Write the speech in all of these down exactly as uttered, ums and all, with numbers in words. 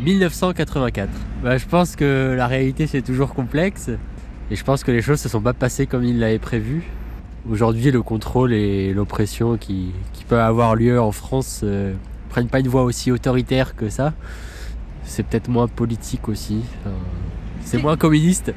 dix-neuf cent quatre-vingt-quatre. Bah, je pense que la réalité c'est toujours complexe et je pense que les choses se sont pas passées comme ils l'avaient prévu. Aujourd'hui, le contrôle et l'oppression qui, qui peut avoir lieu en France euh, prennent pas une voie aussi autoritaire que ça. C'est peut-être moins politique aussi. Enfin, c'est moins communiste.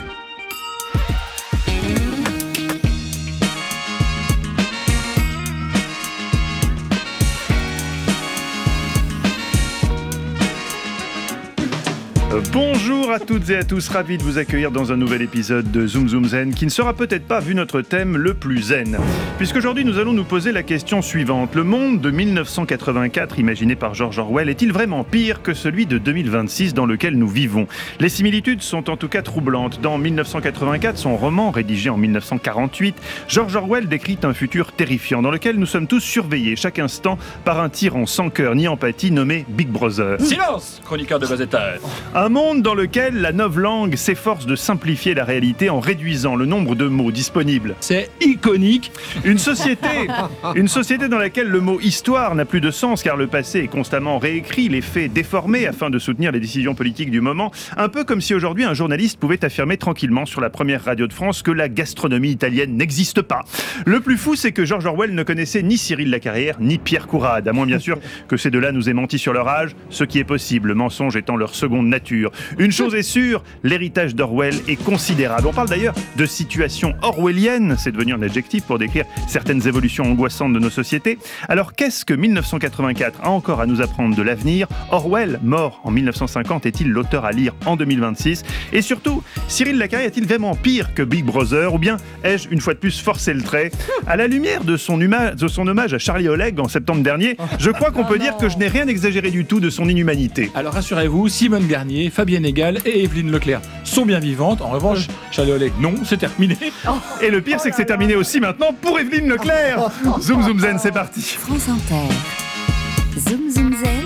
Bonjour à toutes et à tous, ravi de vous accueillir dans un nouvel épisode de Zoom Zoom Zen qui ne sera peut-être pas, vu notre thème, le plus zen. Puisqu'aujourd'hui nous allons nous poser la question suivante. Le monde de dix-neuf cent quatre-vingt-quatre, imaginé par George Orwell, est-il vraiment pire que celui de deux mille vingt-six dans lequel nous vivons ? Les similitudes sont en tout cas troublantes. Dans dix-neuf cent quatre-vingt-quatre, son roman rédigé en dix-neuf cent quarante-huit, George Orwell décrit un futur terrifiant dans lequel nous sommes tous surveillés chaque instant par un tyran sans cœur ni empathie nommé Big Brother. Silence, chroniqueur de bas étage. Un monde dans lequel la novlangue s'efforce de simplifier la réalité en réduisant le nombre de mots disponibles. C'est iconique. Une société, une société dans laquelle le mot histoire n'a plus de sens car le passé est constamment réécrit, les faits déformés afin de soutenir les décisions politiques du moment. Un peu comme si aujourd'hui un journaliste pouvait affirmer tranquillement sur la première radio de France que la gastronomie italienne n'existe pas. Le plus fou, c'est que George Orwell ne connaissait ni Cyril Lacarrière ni Pierre Courade, à moins bien sûr que ces deux-là nous aient menti sur leur âge, ce qui est possible, le mensonge étant leur seconde nature. Une chose est sûre, l'héritage d'Orwell est considérable. On parle d'ailleurs de situation orwellienne, c'est devenu un adjectif pour décrire certaines évolutions angoissantes de nos sociétés. Alors qu'est-ce que dix-neuf cent quatre-vingt-quatre a encore à nous apprendre de l'avenir ? Orwell, mort en dix-neuf cent cinquante, est-il l'auteur à lire en deux mille vingt-six ? Et surtout, Cyril Lacarrière est-il vraiment pire que Big Brother ? Ou bien ai-je une fois de plus forcé le trait ? À la lumière de son, huma- de son hommage à Charlie Oleg en septembre dernier, je crois qu'on peut dire que je n'ai rien exagéré du tout de son inhumanité. Alors rassurez-vous, Simone Garnier, Fabienne Egal et Evelyne Leclerc sont bien vivantes. En revanche, Charlie Oleg, non, c'est terminé. Et le pire, c'est que c'est terminé aussi maintenant pour Evelyne Leclerc. Zoom Zoom Zen, c'est parti. France Inter. Zoom Zoom Zen.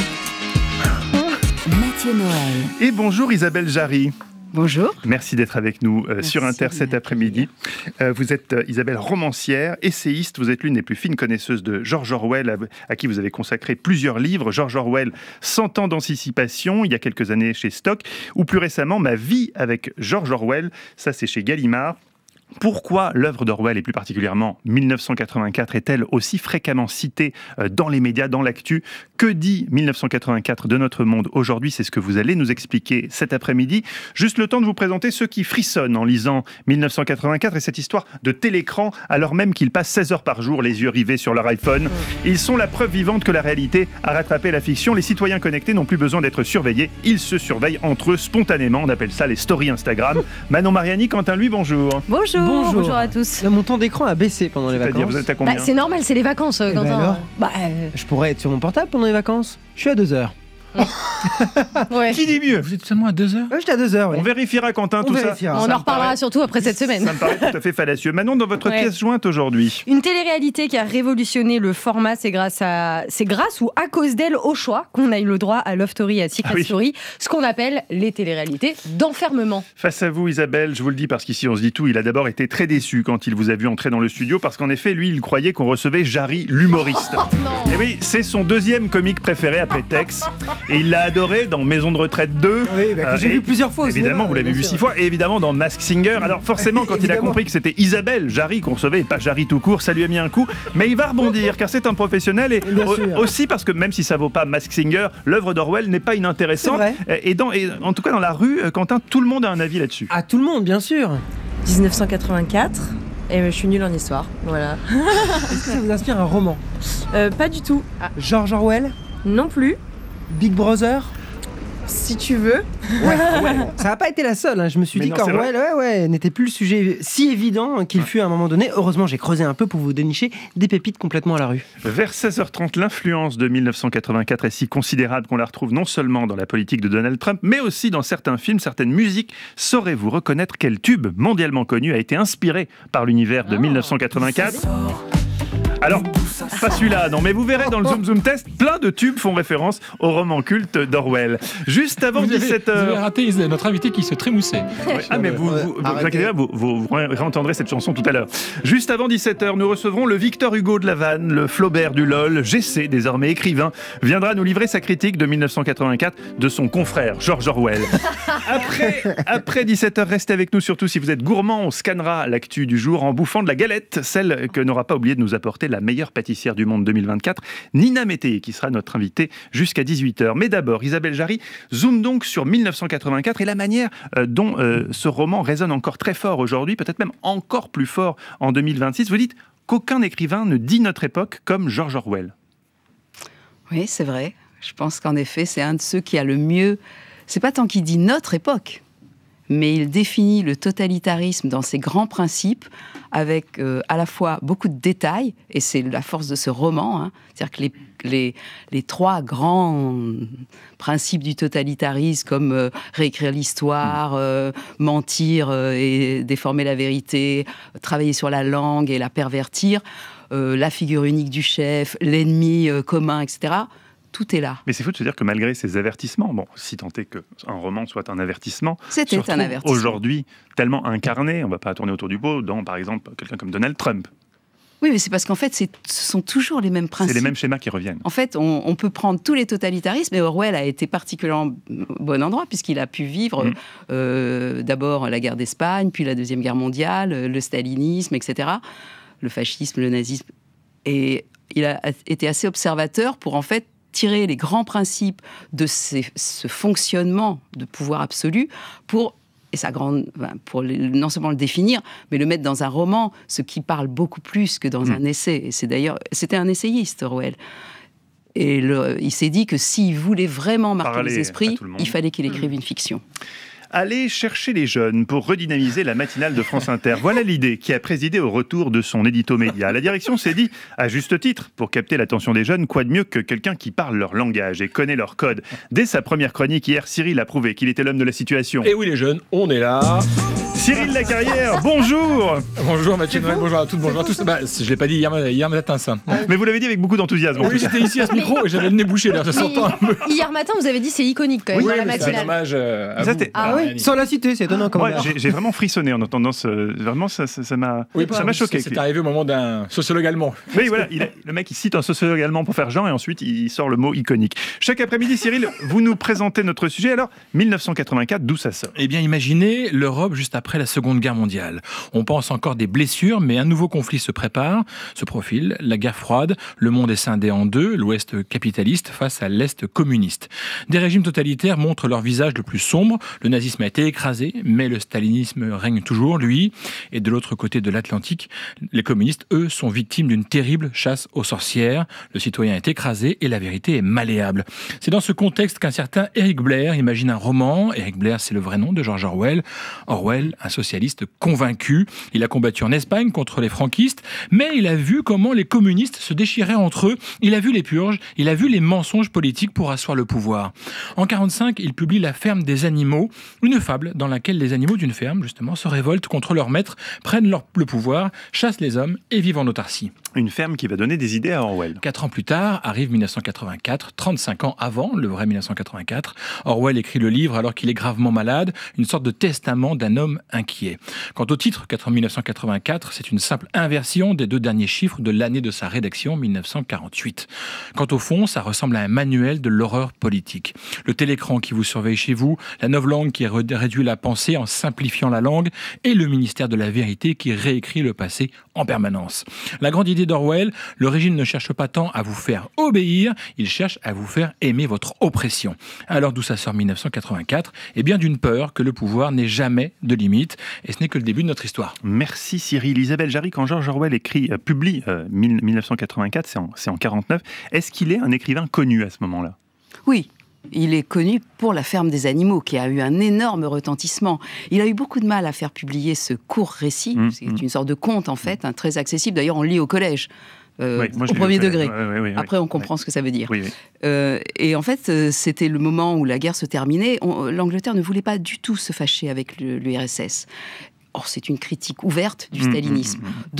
Mathieu Noël. Et bonjour Isabelle Jarry. Bonjour. Merci d'être avec nous euh, sur Inter cet après-midi. Euh, vous êtes euh, Isabelle romancière, essayiste, vous êtes l'une des plus fines connaisseuses de George Orwell, à, à qui vous avez consacré plusieurs livres. George Orwell, cent ans d'anticipation, il y a quelques années chez Stock, ou plus récemment, Ma vie avec George Orwell, ça c'est chez Gallimard. Pourquoi l'œuvre d'Orwell, et plus particulièrement dix-neuf cent quatre-vingt-quatre, est-elle aussi fréquemment citée dans les médias, dans l'actu ? Que dit dix-neuf cent quatre-vingt-quatre de notre monde aujourd'hui ? C'est ce que vous allez nous expliquer cet après-midi. Juste le temps de vous présenter ceux qui frissonnent en lisant dix-neuf cent quatre-vingt-quatre et cette histoire de télécran, alors même qu'ils passent seize heures par jour les yeux rivés sur leur iPhone. Ils sont la preuve vivante que la réalité a rattrapé la fiction. Les citoyens connectés n'ont plus besoin d'être surveillés. Ils se surveillent entre eux spontanément. On appelle ça les stories Instagram. Manon Mariani, quant à lui, bonjour. Bonjour. Bonjour. Bonjour à tous. Mon temps d'écran a baissé pendant les C'est-à-dire, vacances. vous êtes à combien ? Bah, c'est normal, c'est les vacances, euh, Eh ben Quentin. alors bah, euh... Je pourrais être sur mon portable pendant les vacances. Je suis à deux heures. ouais. Qui dit mieux ? Vous êtes seulement à deux heures ? Ouais, j'étais à deux heures, oui. On vérifiera, Quentin, On tout vérifiera. ça. On Ça en me reparlera paraît- surtout après cette semaine. Ça me paraît tout à fait fallacieux. Manon, dans votre Ouais. pièce jointe aujourd'hui. Une télé-réalité qui a révolutionné le format, c'est grâce à, c'est grâce ou à cause d'elle au choix qu'on a eu le droit à Love Story et à Secret Ah oui. Story, ce qu'on appelle les télé-réalités d'enfermement. Face à vous, Isabelle, je vous le dis parce qu'ici on se dit tout, il a d'abord été très déçu quand il vous a vu entrer dans le studio parce qu'en effet, lui, il croyait qu'on recevait Jarry, l'humoriste. Non. Et oui, c'est son deuxième comique préféré après Tex. Et il l'a adoré dans Maison de retraite deux. Oui, bah, que j'ai Euh, vu et- plusieurs fois au Évidemment, cinéma, vous l'avez bien vu sûr. six fois. Et évidemment dans Mask Singer. Alors forcément, quand il a Évidemment. compris que c'était Isabelle Jarry qu'on recevait et pas Jarry tout court, ça lui a mis un coup. Mais il va rebondir car c'est un professionnel. Et Bien au- sûr. aussi parce que même si ça vaut pas Mask Singer, l'œuvre d'Orwell n'est pas inintéressante. C'est vrai. Et, dans, et en tout cas, dans la rue, Quentin, tout le monde a un avis là-dessus. À tout le monde, bien sûr. dix-neuf cent quatre-vingt-quatre, et je suis nulle en histoire, voilà. Est-ce que ça vous inspire un roman ? Euh, pas du tout, George Orwell ? non plus, Big Brother ? si tu veux. Ça n'a pas été la seule, hein. Je me suis Mais dit non, c'est qu'Orwell ouais, ouais, n'était plus le sujet si évident qu'il fut à un moment donné. Heureusement, j'ai creusé un peu pour vous dénicher des pépites complètement à la rue. Vers seize heures trente, l'influence de dix-neuf cent quatre-vingt-quatre est si considérable qu'on la retrouve non seulement dans la politique de Donald Trump, mais aussi dans certains films, certaines musiques. Saurez-vous reconnaître quel tube mondialement connu a été inspiré par l'univers de dix-neuf cent quatre-vingt-quatre ? Alors, pas celui-là, non, mais vous verrez dans le Zoom Zoom Test, plein de tubes font référence au roman culte d'Orwell. Juste avant Vous avez, dix-sept vous avez heures... raté notre invité qui se trémoussait. Ouais. Ah, mais vous, vous, vous, vous inquiétez pas, vous, vous, vous réentendrez cette chanson tout à l'heure. Juste avant dix-sept heures, nous recevrons le Victor Hugo de la Vanne, le Flaubert du L O L, G C, désormais écrivain, viendra nous livrer sa critique de mille neuf cent quatre-vingt-quatre de son confrère George Orwell. Après, après dix-sept heures, restez avec nous, surtout si vous êtes gourmand, on scannera l'actu du jour en bouffant de la galette, celle que n'aura pas oublié de nous apporter la meilleure pâtissière du monde deux mille vingt-quatre, Nina Mété, qui sera notre invitée jusqu'à dix-huit heures. Mais d'abord, Isabelle Jarry zoome donc sur mille neuf cent quatre-vingt-quatre et la manière euh, dont euh, ce roman résonne encore très fort aujourd'hui, peut-être même encore plus fort en deux mille vingt-six. Vous dites qu'aucun écrivain ne dit notre époque comme George Orwell. Oui, c'est vrai. Je pense qu'en effet, c'est un de ceux qui a le mieux... C'est pas tant qu'il dit notre époque, mais il définit le totalitarisme dans ses grands principes avec euh, à la fois beaucoup de détails, et c'est la force de ce roman, hein. C'est-à-dire que les, les, les trois grands principes du totalitarisme, comme euh, réécrire l'histoire, euh, mentir euh, et déformer la vérité, travailler sur la langue et la pervertir, euh, la figure unique du chef, l'ennemi euh, commun, et cetera, tout est là. Mais c'est fou de se dire que malgré ces avertissements, bon, si tant est qu'un roman soit un avertissement, C'était un avertissement. Aujourd'hui, tellement incarné, on ne va pas tourner autour du pot, dans par exemple quelqu'un comme Donald Trump. Oui, mais c'est parce qu'en fait, c'est, ce sont toujours les mêmes principes. C'est les mêmes schémas qui reviennent. En fait, on, on peut prendre tous les totalitarismes, et Orwell a été particulièrement au bon endroit, puisqu'il a pu vivre mmh. euh, d'abord la guerre d'Espagne, puis la Deuxième Guerre mondiale, le stalinisme, et cetera, le fascisme, le nazisme. Et il a été assez observateur pour, en fait, tirer les grands principes de ces, ce fonctionnement de pouvoir absolu pour, et sa grande, pour non seulement le définir, mais le mettre dans un roman, ce qui parle beaucoup plus que dans mmh. un essai. Et c'est d'ailleurs, c'était un essayiste, Orwell. Et le, il s'est dit que s'il voulait vraiment marquer Parler les esprits, il fallait qu'il écrive une fiction. Aller chercher les jeunes pour redynamiser la matinale de France Inter. Voilà l'idée qui a présidé au retour de son édito média. La direction s'est dit, à juste titre, pour capter l'attention des jeunes, quoi de mieux que quelqu'un qui parle leur langage et connaît leur code. Dès sa première chronique hier, Cyril a prouvé qu'il était l'homme de la situation. Et oui les jeunes, on est là. Cyril Lacarrière, bonjour. Bonjour Mathieu Noël, bonjour à toutes, bonjour à tous. Bah, je ne l'ai pas dit hier, hier matin ça. Mais vous l'avez dit avec beaucoup d'enthousiasme. Oui, j'étais ici à ce micro et j'avais le nez bouché là, ça s'entend un peu. Hier matin, vous avez dit c'est iconique quand même oui, dans la matinale. matinale. C'est dommage euh, à ça, vous. Ah oui. Sans la citer, c'est étonnant quand même. Ouais, j'ai, j'ai vraiment frissonné en entendant ce... Vraiment, ça, ça, ça m'a, oui, ça m'a choqué. C'est, c'est arrivé au moment d'un sociologue allemand. Oui, voilà, il a, le mec il cite un sociologue allemand pour faire genre et ensuite il sort le mot iconique. Chaque après-midi, Cyril, vous nous présentez notre sujet. Alors, mille neuf cent quatre-vingt-quatre, d'où ça sort ? Eh bien, imaginez l'Europe juste après la Seconde Guerre mondiale. On pense encore des blessures, mais un nouveau conflit se prépare, se profile, la guerre froide, le monde est scindé en deux, l'Ouest capitaliste face à l'Est communiste. Des régimes totalitaires montrent leur visage le plus sombre, le nazisme a été écrasé, mais le stalinisme règne toujours, lui, et de l'autre côté de l'Atlantique, les communistes, eux, sont victimes d'une terrible chasse aux sorcières, le citoyen est écrasé et la vérité est malléable. C'est dans ce contexte qu'un certain Eric Blair imagine un roman. Eric Blair, c'est le vrai nom de George Orwell. Orwell, un socialiste convaincu. Il a combattu en Espagne contre les franquistes, mais il a vu comment les communistes se déchiraient entre eux. Il a vu les purges, il a vu les mensonges politiques pour asseoir le pouvoir. En quarante-cinq, il publie La ferme des animaux, une fable dans laquelle les animaux d'une ferme, justement, se révoltent contre leurs maîtres, prennent leur, le pouvoir, chassent les hommes et vivent en autarcie. Une ferme qui va donner des idées à Orwell. Quatre ans plus tard, arrive mille neuf cent quatre-vingt-quatre, trente-cinq ans avant le vrai mille neuf cent quatre-vingt-quatre. Orwell écrit le livre alors qu'il est gravement malade, une sorte de testament d'un homme inquiet. Quant au titre, mille neuf cent quatre-vingt-quatre, c'est une simple inversion des deux derniers chiffres de l'année de sa rédaction, mille neuf cent quarante-huit. Quant au fond, ça ressemble à un manuel de l'horreur politique. Le télécran qui vous surveille chez vous, la novlangue qui réduit la pensée en simplifiant la langue, et le ministère de la vérité qui réécrit le passé en permanence. La grande idée d'Orwell, le régime ne cherche pas tant à vous faire obéir, il cherche à vous faire aimer votre oppression. Alors d'où ça sort mille neuf cent quatre-vingt-quatre ? Eh bien d'une peur que le pouvoir n'ait jamais de limite, et ce n'est que le début de notre histoire. Merci Cyril. Isabelle Jarry, quand George Orwell écrit, euh, publie euh, mille neuf cent quatre-vingt-quatre, c'est en, c'est en quarante-neuf, est-ce qu'il est un écrivain connu à ce moment-là ? Oui. Il est connu pour La ferme des animaux, qui a eu un énorme retentissement. Il a eu beaucoup de mal à faire publier ce court récit. Mmh, c'est mmh. une sorte de conte, en fait, hein, très accessible. D'ailleurs, on le lit au collège, euh, oui, moi, au premier degré. Ouais, ouais, ouais, Après, on comprend ouais. ce que ça veut dire. Oui, oui. Euh, et en fait, euh, c'était le moment où la guerre se terminait. On, L'Angleterre ne voulait pas du tout se fâcher avec le, l'U R S S. Or, c'est une critique ouverte du stalinisme. Mmh, mmh, mmh. Donc,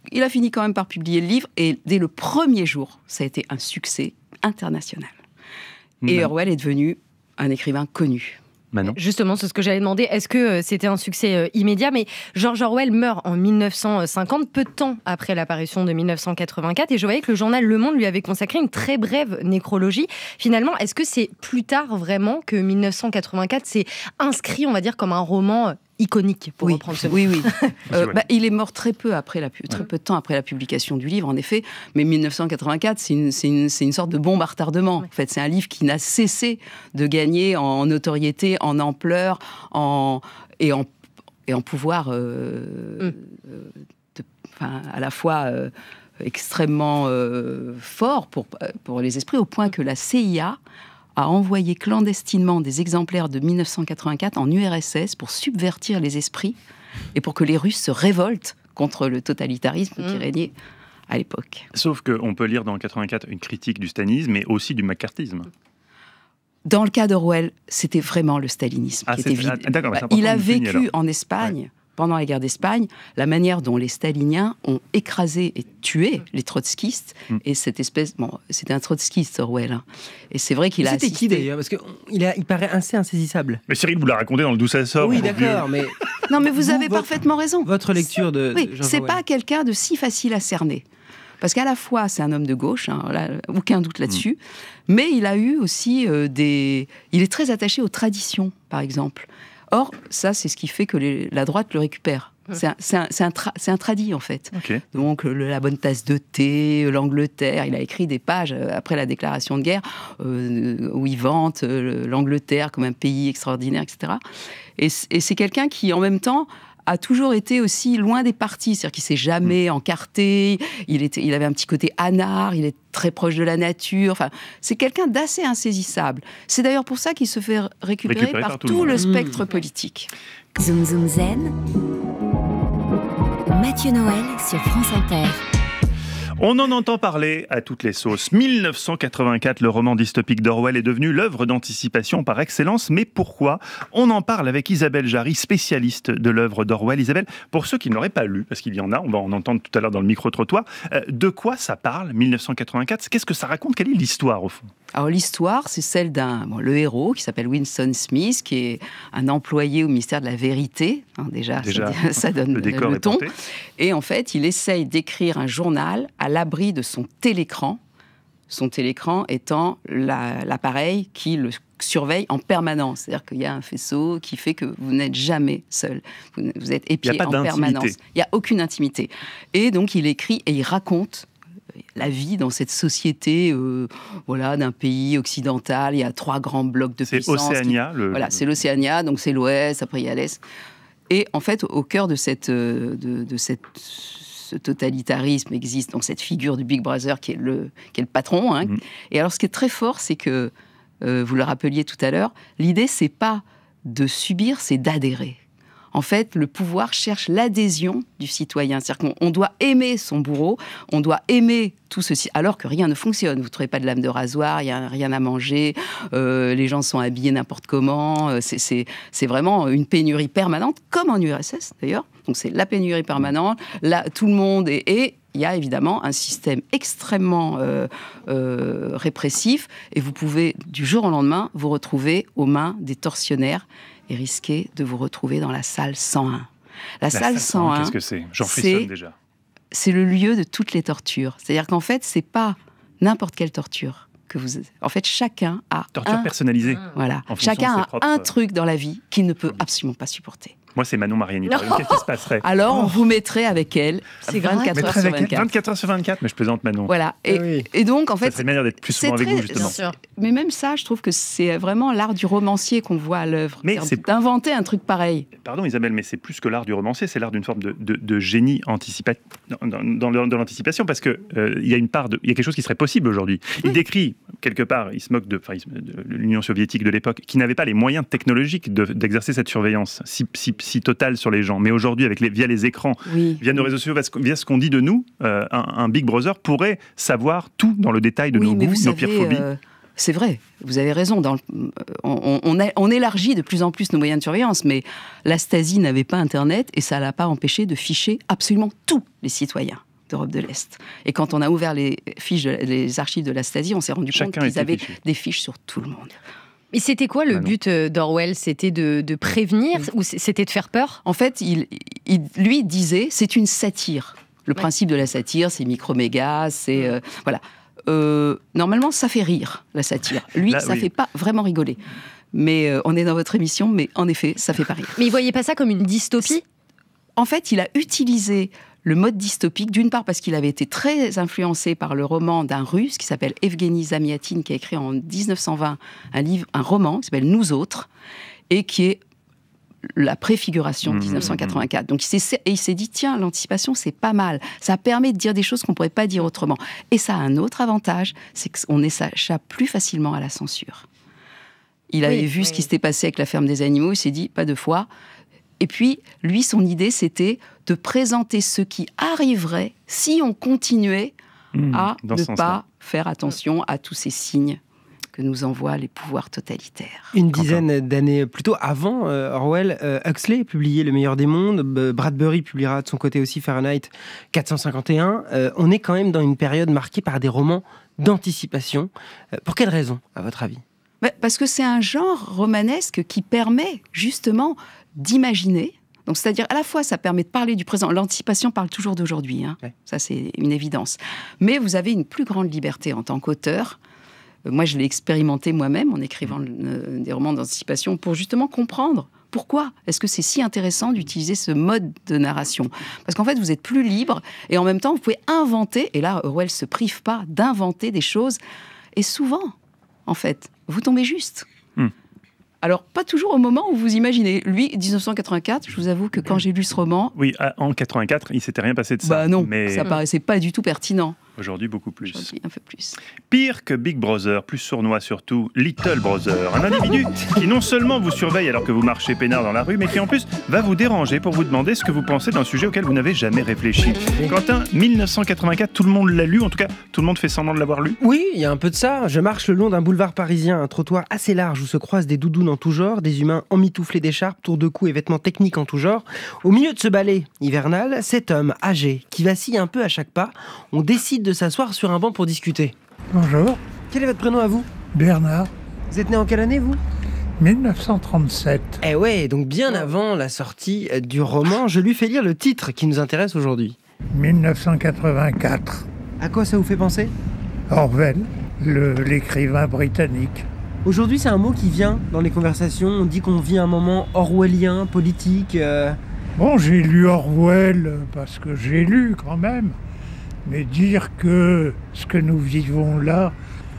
il a fini quand même par publier le livre, et dès le premier jour, ça a été un succès international. Et Mmh. Orwell est devenu un écrivain connu. Manon. Justement, c'est ce que j'allais demander. Est-ce que euh, c'était un succès euh, immédiat? Mais George Orwell meurt en mille neuf cent cinquante, peu de temps après l'apparition de mille neuf cent quatre-vingt-quatre. Et je voyais que le journal Le Monde lui avait consacré une très brève nécrologie. Finalement, est-ce que c'est plus tard vraiment que mille neuf cent quatre-vingt-quatre s'est inscrit, on va dire, comme un roman euh, iconique, pour oui, reprendre ce mot? oui, oui. Euh, Ouais. bah, il est mort très peu après la, pu- très peu de temps après la publication du livre, en effet. Mais mille neuf cent quatre-vingt-quatre, c'est une, c'est une, c'est une sorte de bombe à retardement. Ouais. En fait, c'est un livre qui n'a cessé de gagner en notoriété, en ampleur, en et en et en pouvoir, euh, Mm. euh, de- enfin, à la fois euh, extrêmement euh, fort pour pour les esprits, au point que la C I A a envoyé clandestinement des exemplaires de mille neuf cent quatre-vingt-quatre en U R S S pour subvertir les esprits et pour que les Russes se révoltent contre le totalitarisme qui Mmh. régnait à l'époque. Sauf qu'on peut lire dans quatre-vingt-quatre une critique du stalinisme, mais aussi du macartisme. Dans le cas d'Orwell, c'était vraiment le stalinisme Ah, qui c'est- était vide. ah, d'accord, c'est Bah, important il a de le souligner, vécu alors. en Espagne, pendant la guerre d'Espagne, la manière dont les staliniens ont écrasé et tué les trotskistes, Mm. et cette espèce... Bon, c'était un trotskiste, Orwell. Hein. Et c'est vrai qu'il a C'était assisté... qui d'ailleurs? Parce qu'il il paraît assez insaisissable. Mais Cyril vous l'a raconté dans le D'où ça sort. oui, mon vieux. d'accord, mais Non, mais vous, Vous, avez votre- parfaitement raison. votre lecture de. Oui, de George c'est Orwell. pas quelqu'un de si facile à cerner. Parce qu'à la fois, c'est un homme de gauche, hein, là, aucun doute là-dessus, mais il a eu aussi euh, des... Il est très attaché aux traditions, par exemple. Or, ça, c'est ce qui fait que les- la droite le récupère. C'est un, c'est un, c'est un, tra- c'est un tradit, en fait. Ok. Donc, le- la bonne tasse de thé, l'Angleterre, il a écrit des pages euh, après la déclaration de guerre euh, où il vante euh, l'Angleterre comme un pays extraordinaire, et cetera. Et, c- et c'est quelqu'un qui, en même temps, a toujours été aussi loin des partis, c'est-à-dire qu'il s'est jamais encarté, il, était, il avait un petit côté anard, il est très proche de la nature, enfin, c'est quelqu'un d'assez insaisissable. C'est d'ailleurs pour ça qu'il se fait récupérer, Récupéré par, par tout le tout monde. le Mmh. spectre politique. Zoom Zoom Zen. Mathieu Noël sur France Inter. On en entend parler à toutes les sauces. mille neuf cent quatre-vingt-quatre, le roman dystopique d'Orwell est devenu l'œuvre d'anticipation par excellence. Mais pourquoi? On en parle avec Isabelle Jarry, spécialiste de l'œuvre d'Orwell. Isabelle, pour ceux qui ne l'auraient pas lu, parce qu'il y en a, on va en entendre tout à l'heure dans le micro-trottoir, euh, de quoi ça parle, mille neuf cent quatre-vingt-quatre? Qu'est-ce que ça raconte? Quelle est l'histoire, au fond? Alors l'histoire, c'est celle d'un bon, le héros qui s'appelle Winston Smith, qui est un employé au ministère de la Vérité. Hein, déjà, Déjà, ça, ça donne Le décor est ton. porté. Et en fait, il essaye d'écrire un journal à l'abri de son télécran. Son télécran étant la- l'appareil qui le surveille en permanence. C'est-à-dire qu'il y a un faisceau qui fait que vous n'êtes jamais seul. Vous, vous êtes épié pas en d'intimité. permanence. Il n'y a aucune intimité. Et donc, il écrit et il raconte la vie dans cette société euh, voilà, d'un pays occidental. Il y a trois grands blocs de C'est puissance. qui- Océania. Le... Voilà, c'est l'Océania, donc c'est l'Ouest, après il y a l'Est. Et en fait, au cœur de, cette, euh, de, de cette, ce totalitarisme existe donc cette figure du Big Brother qui est le, qui est le patron. Hein. Mhm. Et alors, ce qui est très fort, c'est que, euh, vous le rappeliez tout à l'heure, l'idée, c'est pas de subir, c'est d'adhérer. En fait, le pouvoir cherche l'adhésion du citoyen. C'est-à-dire qu'on on doit aimer son bourreau, on doit aimer tout ceci, alors que rien ne fonctionne. Vous ne trouvez pas de lame de rasoir, il n'y a rien à manger, euh, les gens sont habillés n'importe comment. euh, C'est, c'est, c'est vraiment une pénurie permanente, comme en U R S S d'ailleurs. Donc c'est la pénurie permanente, là, tout le monde est... Et il y a évidemment un système extrêmement euh, euh, répressif, et vous pouvez, du jour au lendemain, vous retrouver aux mains des tortionnaires et risquer de vous retrouver dans la salle cent un. La, La salle cent un, qu'est-ce que c'est? J'en c'est- frissonne déjà. c'est le lieu de toutes les tortures. C'est-à-dire qu'en fait, c'est pas n'importe quelle torture que vous... En fait, chacun a Torture un... personnalisée. Voilà. en fonction de Chacun ses a propres- un truc dans la vie qu'il ne peut phobies. absolument pas supporter. Moi, c'est Manon Mariani. par exemple. Qu'est-ce qui se passerait? Alors, on vous mettrait avec elle C'est grave. vingt-quatre heures Mettrais sur avec elle vingt-quatre. vingt-quatre heures sur vingt-quatre, mais je plaisante, Manon. Voilà. Et, Ah oui. et donc, en Ça fait, serait une manière d'être plus c'est souvent avec très- vous, justement. Bien sûr. mais même ça, je trouve que c'est vraiment l'art du romancier qu'on voit à l'œuvre. Mais C'est-à-dire c'est- d'inventer un truc pareil. Pardon Isabelle, mais c'est plus que l'art du romancier, c'est l'art d'une forme de, de- de génie anticipatif dans, dans, dans le- dans l'anticipation, parce que euh, il y a une part de, il y a quelque chose qui serait possible aujourd'hui. Il décrit quelque part, il se moque de, enfin, il se- de l'Union soviétique de l'époque, qui n'avait pas les moyens technologiques de- d'exercer cette surveillance si, si, si totale sur les gens. Mais aujourd'hui, avec les, via les écrans, Oui. via nos réseaux sociaux, via ce- via ce qu'on dit de nous, euh, un, un Big Brother pourrait savoir tout dans le détail de oui, nos mais goûts, vous nos savez, pires phobies. euh, c'est vrai, vous avez raison. Dans le- on, on, a- on élargit de plus en plus nos moyens de surveillance, mais la Stasi n'avait pas Internet et ça l'a pas empêché de ficher absolument tous les citoyens. d'Europe de l'Est. Et quand on a ouvert les, fiches de, les archives de la Stasi, on s'est rendu Chacun compte qu'ils avaient fichu. des fiches sur tout le monde. Et c'était quoi le Ah non. but d'Orwell? C'était de, de prévenir ou c'était de faire peur? En fait, il, il, lui disait, c'est une satire. Le ouais. principe de la satire, c'est micro-méga, c'est... Euh, voilà. Euh, normalement, ça fait rire, la satire. Lui, Là, ça ne oui. fait pas vraiment rigoler. Mais euh, on est dans votre émission, mais en effet, ça ne fait pas rire. Mais il ne voyait pas ça comme une dystopie? En fait, il a utilisé le mode dystopique, d'une part parce qu'il avait été très influencé par le roman d'un Russe qui s'appelle Evgeny Zamyatin, qui a écrit en dix-neuf cent vingt un livre, un roman qui s'appelle Nous autres, et qui est la préfiguration de dix-neuf cent quatre-vingt-quatre. Donc il s'est, et il s'est dit, tiens, l'anticipation, c'est pas mal. Ça permet de dire des choses qu'on ne pourrait pas dire autrement. Et ça a un autre avantage, c'est qu'on échappe plus facilement à la censure. Il avait oui, vu oui. ce qui s'était passé avec la ferme des animaux, il s'est dit, pas deux fois. Et puis, lui, son idée, c'était de présenter ce qui arriverait si on continuait mmh, à ne pas faire attention à tous ces signes que nous envoient les pouvoirs totalitaires. Une dizaine d'années plus tôt, avant euh, Orwell, euh, Huxley publiait Le meilleur des mondes, B- Bradbury publiera de son côté aussi Fahrenheit quatre cent cinquante et un. Euh, on est quand même dans une période marquée par des romans d'anticipation. Euh, pour quelle raison, à votre avis ? Bah, parce que c'est un genre romanesque qui permet justement d'imaginer. Donc, c'est-à-dire, à la fois, ça permet de parler du présent. L'anticipation parle toujours d'aujourd'hui, hein. Ouais. Ça, c'est une évidence. Mais vous avez une plus grande liberté en tant qu'auteur. Euh, moi, je l'ai expérimenté moi-même en écrivant euh, des romans d'anticipation pour justement comprendre pourquoi est-ce que c'est si intéressant d'utiliser ce mode de narration. Parce qu'en fait, vous êtes plus libre et en même temps, vous pouvez inventer. Et là, Orwell ne se prive pas d'inventer des choses. Et souvent, en fait, vous tombez juste. Hmm. Alors, pas toujours au moment où vous imaginez. Lui, dix-neuf cent quatre-vingt-quatre, je vous avoue que quand j'ai lu ce roman... Oui, en quatre-vingt-quatre, il ne s'était rien passé de ça. Bah non, mais... ça paraissait pas du tout pertinent. Aujourd'hui, beaucoup plus. Aujourd'hui, un peu plus. Pire que Big Brother, plus sournois surtout, Little Brother. Un individu qui non seulement vous surveille alors que vous marchez peinard dans la rue, mais qui en plus va vous déranger pour vous demander ce que vous pensez d'un sujet auquel vous n'avez jamais réfléchi. Quentin, dix-neuf cent quatre-vingt-quatre, tout le monde l'a lu, en tout cas, tout le monde fait semblant de l'avoir lu. Oui, il y a un peu de ça. Je marche le long d'un boulevard parisien, un trottoir assez large où se croisent des doudounes en tout genre, des humains emmitouflés d'écharpes, tours de cou et vêtements techniques en tout genre. Au milieu de ce balai hivernal, cet homme âgé, qui vacille un peu à chaque pas, on décide de s'asseoir sur un banc pour discuter. Bonjour. Quel est votre prénom à vous ? Bernard. Vous êtes né en quelle année, vous ? dix-neuf cent trente-sept. Eh ouais, donc bien avant la sortie du roman, je lui fais lire le titre qui nous intéresse aujourd'hui. dix-neuf cent quatre-vingt-quatre. À quoi ça vous fait penser ? Orwell, le, l'écrivain britannique. Aujourd'hui, c'est un mot qui vient dans les conversations. On dit qu'on vit un moment orwellien, politique. Euh... Bon, j'ai lu Orwell parce que j'ai lu quand même. Mais dire que ce que nous vivons là,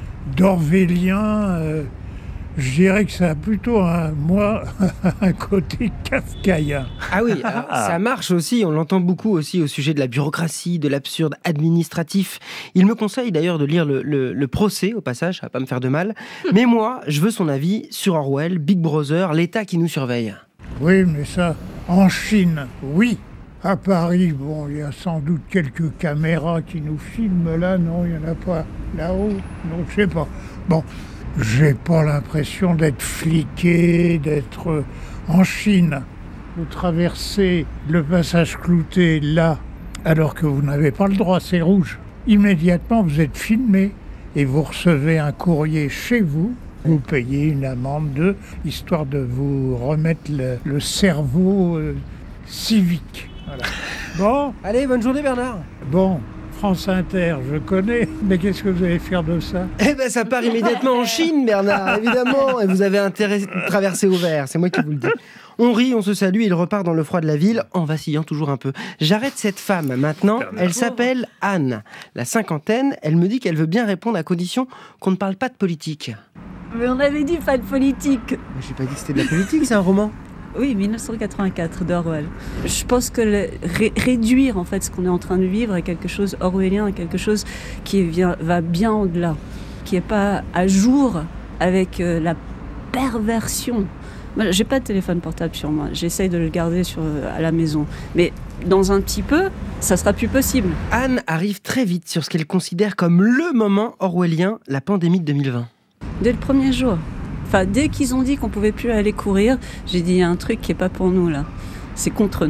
d'orwellien, euh, je dirais que ça a plutôt, un, moi, un côté kafkaïen. Ah oui, alors, ça marche aussi, on l'entend beaucoup aussi au sujet de la bureaucratie, de l'absurde administratif. Il me conseille d'ailleurs de lire le, le, le procès, au passage, ça va pas me faire de mal. Mais moi, je veux son avis sur Orwell, Big Brother, l'État qui nous surveille. Oui, mais ça, en Chine, oui. À Paris, bon, il y a sans doute quelques caméras qui nous filment là, non, il n'y en a pas là-haut, non, je sais pas. Bon, j'ai pas l'impression d'être fliqué, d'être euh, en Chine. Vous traversez le passage Clouté là, alors que vous n'avez pas le droit, c'est rouge. Immédiatement, vous êtes filmé et vous recevez un courrier chez vous. Vous payez une amende de, histoire de vous remettre le, le cerveau euh, civique. Voilà. Bon. Allez, bonne journée Bernard. Bon, France Inter, je connais, mais qu'est-ce que vous allez faire de ça ? Eh ben, ça part immédiatement en Chine, Bernard, évidemment. Et vous avez intérêt à traverser au vert, c'est moi qui vous le dis. On rit, on se salue, il repart dans le froid de la ville, en vacillant toujours un peu. J'arrête cette femme maintenant, elle s'appelle Anne. La cinquantaine, elle me dit qu'elle veut bien répondre à condition qu'on ne parle pas de politique. Mais on avait dit pas de politique. Mais j'ai pas dit que c'était de la politique, c'est un roman. Oui, dix-neuf cent quatre-vingt-quatre d'Orwell. Je pense que le, ré, réduire en fait ce qu'on est en train de vivre à quelque chose orwellien, à quelque chose qui vient, va bien au-delà, qui n'est pas à jour avec euh, la perversion. Moi, j'ai pas de téléphone portable sur moi, j'essaye de le garder sur, à la maison. Mais dans un petit peu, ça sera plus possible. Anne arrive très vite sur ce qu'elle considère comme le moment orwellien, la pandémie de deux mille vingt. Dès le premier jour. Enfin, dès qu'ils ont dit qu'on pouvait plus aller courir, j'ai dit, il y a un truc qui est pas pour nous, là. C'est contre nous.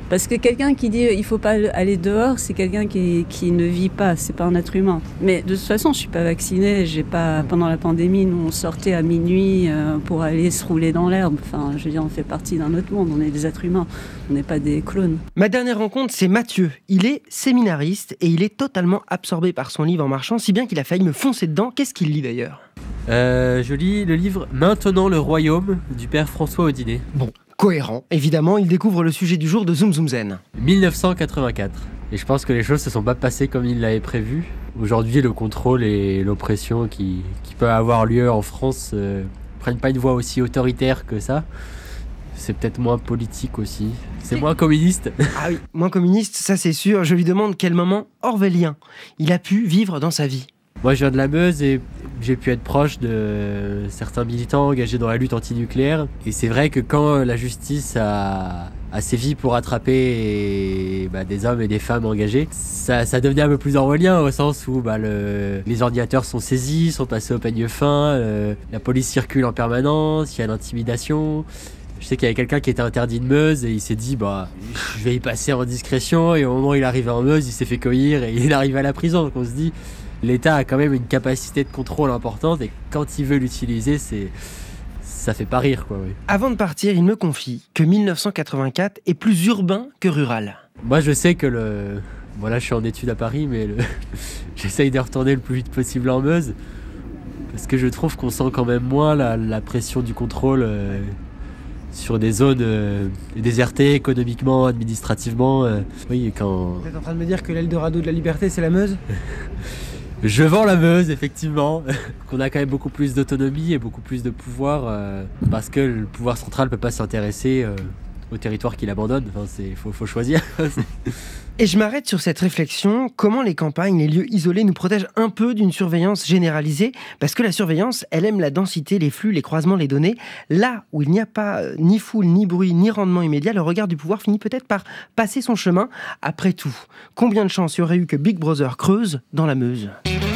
Parce que quelqu'un qui dit il faut pas aller dehors, c'est quelqu'un qui, qui ne vit pas, c'est pas un être humain. Mais de toute façon, je suis pas vaccinée, j'ai pas pendant la pandémie, nous on sortait à minuit euh, pour aller se rouler dans l'herbe. Enfin, je veux dire, on fait partie d'un autre monde, on est des êtres humains, on n'est pas des clones. Ma dernière rencontre, c'est Mathieu. Il est séminariste et il est totalement absorbé par son livre en marchant, si bien qu'il a failli me foncer dedans. Qu'est-ce qu'il lit d'ailleurs ? Euh, je lis le livre Maintenant le Royaume du père François Audinet. Bon. Cohérent, évidemment, il découvre le sujet du jour de Zoom Zoom Zen. dix-neuf cent quatre-vingt-quatre. Et je pense que les choses se sont pas passées comme il l'avait prévu. Aujourd'hui, le contrôle et l'oppression qui, qui peut avoir lieu en France euh, prennent pas une voie aussi autoritaire que ça. C'est peut-être moins politique aussi. C'est moins communiste. Ah oui, moins communiste, ça c'est sûr. Je lui demande quel moment orwellien il a pu vivre dans sa vie. Moi, je viens de la Meuse et j'ai pu être proche de certains militants engagés dans la lutte antinucléaire. Et c'est vrai que quand la justice a, a sévi pour attraper et, bah, des hommes et des femmes engagés, ça, ça devenait un peu plus orwellien au sens où bah, le, les ordinateurs sont saisis, sont passés au peigne fin, euh, la police circule en permanence, il y a l'intimidation. Je sais qu'il y avait quelqu'un qui était interdit de Meuse et il s'est dit bah je vais y passer en discrétion, et au moment où il arrivait en Meuse, il s'est fait cueillir et il arrive à la prison. Donc on se dit l'État a quand même une capacité de contrôle importante et quand il veut l'utiliser, c'est ça fait pas rire quoi. Oui. Avant de partir, il me confie que dix-neuf cent quatre-vingt-quatre est plus urbain que rural. Moi je sais que le voilà, je suis en études à Paris, mais le... j'essaye de retourner le plus vite possible en Meuse parce que je trouve qu'on sent quand même moins la, la pression du contrôle. Euh... sur des zones euh, désertées économiquement, administrativement. Euh, oui, quand... Vous êtes en train de me dire que l'Eldorado de la liberté, c'est la Meuse ? Je vends la Meuse, effectivement. Qu'on a quand même beaucoup plus d'autonomie et beaucoup plus de pouvoir euh, parce que le pouvoir central ne peut pas s'intéresser euh, au territoire qu'il abandonne. Enfin, c'est, faut, faut choisir. Et je m'arrête sur cette réflexion, comment les campagnes, les lieux isolés nous protègent un peu d'une surveillance généralisée, parce que la surveillance, elle aime la densité, les flux, les croisements, les données. Là où il n'y a pas euh, ni foule, ni bruit, ni rendement immédiat, le regard du pouvoir finit peut-être par passer son chemin. Après tout, combien de chances y aurait eu que Big Brother creuse dans la Meuse ?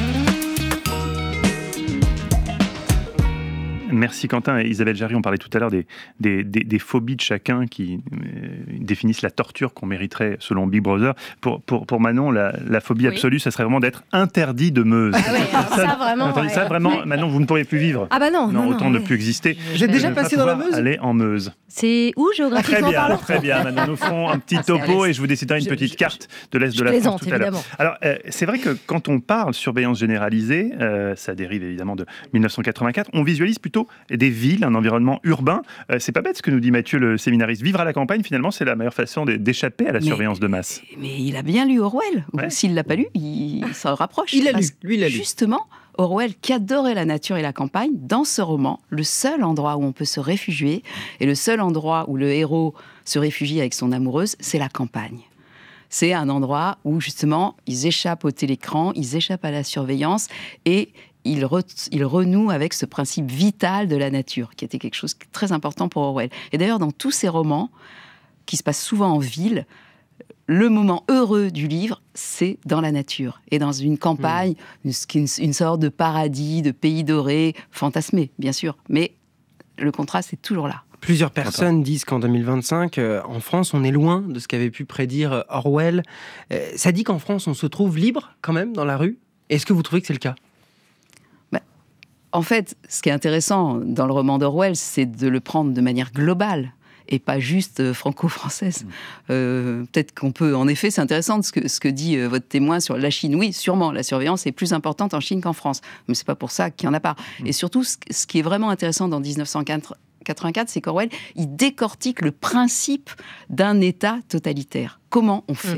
Merci Quentin et Isabelle Jarry, on parlait tout à l'heure des, des, des, des phobies de chacun qui euh, définissent la torture qu'on mériterait selon Big Brother. Pour, pour, pour Manon, la, la phobie oui. absolue, ça serait vraiment d'être interdit de Meuse. Ah ouais, ça, ça vraiment, interdit, ça, vraiment ouais. Manon, vous ne pourriez plus vivre. Ah bah non, non, non autant non, ne ouais. plus exister. J'ai déjà passé dans la Meuse. Aller en Meuse. C'est où géographiquement Très bien, parlant ? très bien. Manon, nous ferons un petit topo et je vous déciderai une je, petite je, carte de l'Est de la France tout à l'heure. Alors, euh, c'est vrai que quand on parle surveillance généralisée, euh, ça dérive évidemment de dix-neuf cent quatre-vingt-quatre, on visualise plutôt des villes, un environnement urbain. Euh, c'est pas bête ce que nous dit Mathieu, le séminariste. Vivre à la campagne, finalement, c'est la meilleure façon d'échapper à la mais, surveillance de masse. Mais il a bien lu Orwell. Ouais. S'il ne l'a pas lu, il s'en rapproche. Il l'a lu, lui, il l'a lu. Justement, Orwell, qui adorait la nature et la campagne, dans ce roman, le seul endroit où on peut se réfugier et le seul endroit où le héros se réfugie avec son amoureuse, c'est la campagne. C'est un endroit où, justement, ils échappent au télécran, ils échappent à la surveillance et ils, re, ils renouent avec ce principe vital de la nature, qui était quelque chose de très important pour Orwell. Et d'ailleurs, dans tous ces romans, qui se passent souvent en ville, le moment heureux du livre, c'est dans la nature et dans une campagne, mmh. une, une sorte de paradis, de pays doré, fantasmé, bien sûr. Mais le contraste est toujours là. Plusieurs personnes disent qu'en deux mille vingt-cinq, euh, en France, on est loin de ce qu'avait pu prédire Orwell. Euh, ça dit qu'en France, on se trouve libre quand même dans la rue. Est-ce que vous trouvez que c'est le cas ? bah, En fait, ce qui est intéressant dans le roman d'Orwell, c'est de le prendre de manière globale. Et pas juste franco-française. Euh, peut-être qu'on peut... En effet, c'est intéressant ce que, ce que dit euh, votre témoin sur la Chine. Oui, sûrement, la surveillance est plus importante en Chine qu'en France. Mais c'est pas pour ça qu'il n'y en a pas. Mmh. Et surtout, ce, ce qui est vraiment intéressant dans dix-neuf cent quatre-vingt-quatre, c'est qu'Orwell, il décortique le principe d'un État totalitaire. Comment on fait ?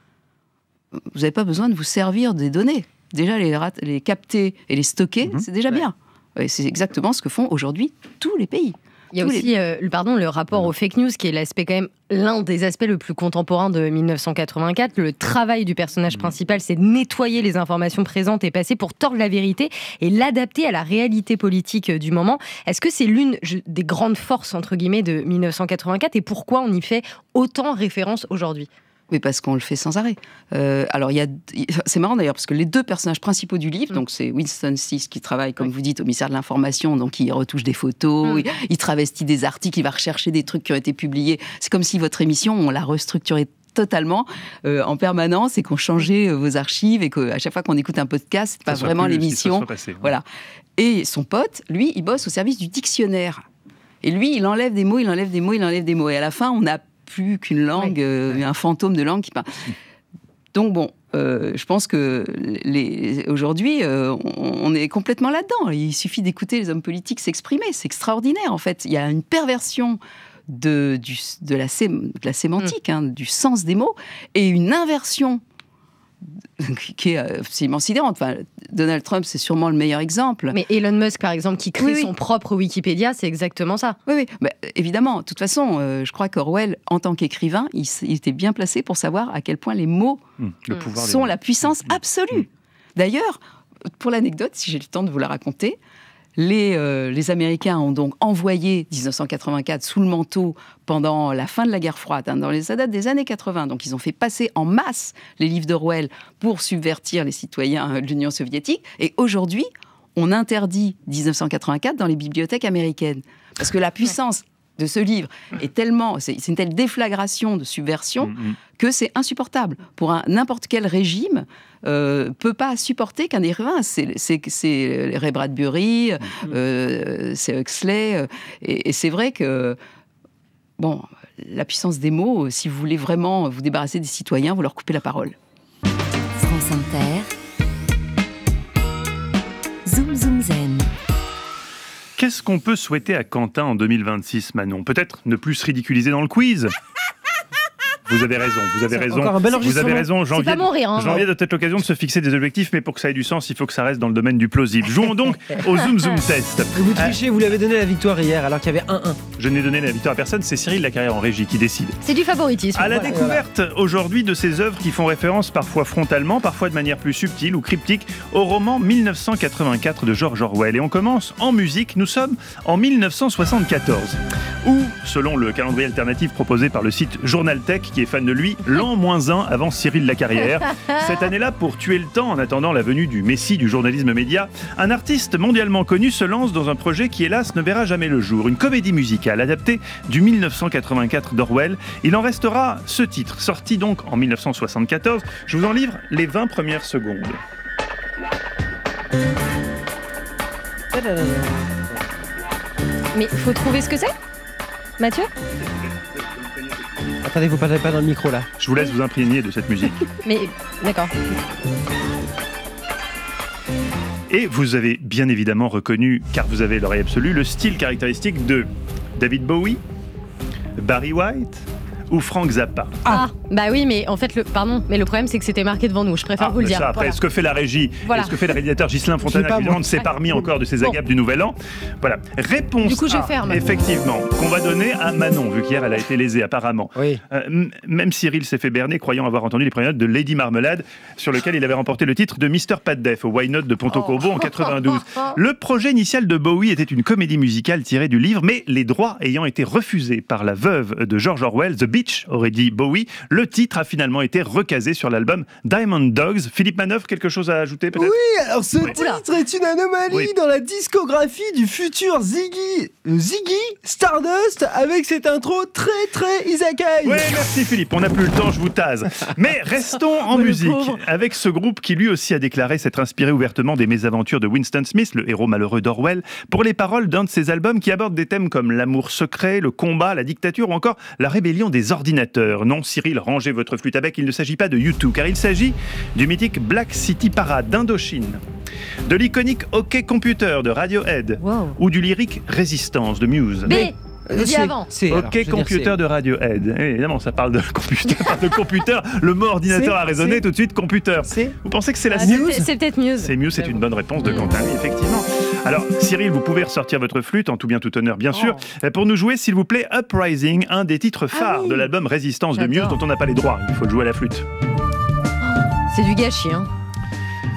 mmh. Vous n'avez pas besoin de vous servir des données. Déjà, les, les capter et les stocker, mmh. c'est déjà ouais. bien. Et c'est exactement ce que font aujourd'hui tous les pays. Il y a aussi euh, pardon, le rapport aux fake news, qui est l'aspect quand même l'un des aspects le plus contemporain de dix-neuf cent quatre-vingt-quatre. Le travail du personnage mmh. principal, c'est de nettoyer les informations présentes et passées pour tordre la vérité et l'adapter à la réalité politique du moment. Est-ce que c'est l'une des grandes forces, entre guillemets, de dix-neuf cent quatre-vingt-quatre et pourquoi on y fait autant référence aujourd'hui ? Mais parce qu'on le fait sans arrêt. Euh, alors, il y a, c'est marrant d'ailleurs, parce que les deux personnages principaux du livre, mmh. donc c'est Winston Smith qui travaille, comme oui. vous dites, au ministère de l'Information, donc il retouche des photos, mmh. il, il travestit des articles, il va rechercher des trucs qui ont été publiés. C'est comme si votre émission, on l'a restructurée totalement euh, en permanence et qu'on changeait euh, vos archives et qu'à chaque fois qu'on écoute un podcast, c'est pas vraiment l'émission. Passé, ouais. Voilà. Et son pote, lui, il bosse au service du dictionnaire. Et lui, il enlève des mots, il enlève des mots, il enlève des mots. Et à la fin, on n'a plus qu'une langue, ouais. euh, un fantôme de langue qui parle. Donc bon, euh, je pense que les, aujourd'hui, euh, on, on est complètement là-dedans. Il suffit d'écouter les hommes politiques s'exprimer. C'est extraordinaire, en fait. Il y a une perversion de, du, de, la, sé, de la sémantique, mmh. hein, du sens des mots, et une inversion qui est absolument sidérante. Enfin, Donald Trump, c'est sûrement le meilleur exemple. Mais Elon Musk, par exemple, qui crée oui, son oui. propre Wikipédia, c'est exactement ça. Oui, oui. Bah, évidemment. De toute façon, euh, je crois qu'Orwell, en tant qu'écrivain, il, il était bien placé pour savoir à quel point les mots mmh, le pouvoir sont des mots. La puissance mmh. absolue. Mmh. D'ailleurs, pour l'anecdote, si j'ai le temps de vous la raconter, Les, euh, les Américains ont donc envoyé dix-neuf cent quatre-vingt-quatre sous le manteau pendant la fin de la guerre froide, hein, dans les, ça date des années quatre-vingts. Donc ils ont fait passer en masse les livres d'Orwell pour subvertir les citoyens de l'Union soviétique. Et aujourd'hui, on interdit dix-neuf cent quatre-vingt-quatre dans les bibliothèques américaines. Parce que la puissance de ce livre est tellement... C'est, c'est une telle déflagration de subversion mmh. que c'est insupportable. Pour un, n'importe quel régime... Euh, peut pas supporter qu'un écrivain, c'est, c'est, c'est Ray Bradbury, mmh. euh, c'est Huxley, euh, et, et c'est vrai que, bon, la puissance des mots, si vous voulez vraiment vous débarrasser des citoyens, vous leur coupez la parole. France Inter, Zoom Zoom Zen. Qu'est-ce qu'on peut souhaiter à Quentin en deux mille vingt-six, Manon ? Peut-être ne plus se ridiculiser dans le quiz ? Vous avez raison, vous avez raison. Encore un bel vous avez raison. Janvier, c'est pas mon rire, hein. janvier doit être l'occasion de se fixer des objectifs, mais pour que ça ait du sens, il faut que ça reste dans le domaine du plausible. Jouons donc au Zoom Zoom Test. Vous trichez, euh, vous lui avez donné la victoire hier, alors qu'il y avait un un. Je n'ai donné la victoire à personne, c'est Cyril Lacarrière en régie qui décide. C'est du favoritisme. À la voilà. découverte aujourd'hui de ces œuvres qui font référence parfois frontalement, parfois de manière plus subtile ou cryptique, au roman mille neuf cent quatre-vingt-quatre de George Orwell. Et on commence en musique, nous sommes en mille neuf cent soixante-quatorze, où, selon le calendrier alternatif proposé par le site Journal Tech, qui est fan de lui, l'an moins un avant Cyril Lacarrière. Cette année-là, pour tuer le temps en attendant la venue du messie du journalisme média, un artiste mondialement connu se lance dans un projet qui, hélas, ne verra jamais le jour. Une comédie musicale adaptée du mille neuf cent quatre-vingt-quatre d'Orwell. Il en restera ce titre, sorti donc en mille neuf cent soixante-quatorze. Je vous en livre les vingt premières secondes. Mais faut trouver ce que c'est, Mathieu ? Attendez, vous parlez pas dans le micro là. Je vous laisse vous imprégner de cette musique. Mais d'accord. Et vous avez bien évidemment reconnu, car vous avez l'oreille absolue, le style caractéristique de David Bowie, Barry White ou Frank Zappa. Ah, ah bah oui, mais en fait, le, pardon, mais le problème c'est que c'était marqué devant nous. Je préfère ah, vous le dire. Ça, après, voilà. ce que fait la régie, voilà. et ce que fait le réalisateur Ghislain Fontana, évidemment, ne s'est pas remis encore de ses agapes bon. du Nouvel An. Voilà. Réponse du coup, je A, ferme. effectivement, qu'on va donner à Manon, vu qu'hier elle a été lésée apparemment. Oui. Euh, m- même Cyril s'est fait berner, croyant avoir entendu les premières notes de Lady Marmelade, sur lequel il avait remporté le titre de mister Pat Def au Why Not de Ponto-Combo oh. en quatre-vingt-douze. Le projet initial de Bowie était une comédie musicale tirée du livre, mais les droits ayant été refusés par la veuve de George Orwell, The Bitch, aurait dit Bowie, le titre a finalement été recasé sur l'album Diamond Dogs. Philippe Manœuvre, quelque chose à ajouter peut-être ? Oui, alors ce oui. titre est une anomalie oui. dans la discographie du futur Ziggy, Ziggy Stardust, avec cette intro très très Izakai. Oui, merci Philippe, on n'a plus le temps, je vous tase. Mais restons en musique, avec ce groupe qui lui aussi a déclaré s'être inspiré ouvertement des mésaventures de Winston Smith, le héros malheureux d'Orwell, pour les paroles d'un de ses albums qui aborde des thèmes comme l'amour secret, le combat, la dictature ou encore la rébellion des ordinateurs. Non, Cyril, rangez votre flûte à bec, il ne s'agit pas de U deux, car il s'agit du mythique Black City Parade d'Indochine, de l'iconique OK Computer de Radiohead, wow. ou du lyrique Résistance de Muse. B Euh, dit avant. C'est, OK alors, Computer dire, de Radiohead. Et évidemment, ça parle de computer. de computer. Le mot ordinateur a résonné c'est, tout de suite. Computer. C'est, vous pensez que c'est la ah, Muse ? c'est, c'est peut-être Muse. C'est Muse, c'est une bonne réponse de Quentin, oui, effectivement. Alors, Cyril, vous pouvez ressortir votre flûte, en tout bien tout honneur, bien sûr, oh. pour nous jouer, s'il vous plaît, Uprising, un des titres phares ah, oui. de l'album Résistance J'adore. de Muse, dont on n'a pas les droits. Il faut le jouer à la flûte. Oh, c'est du gâchis, hein.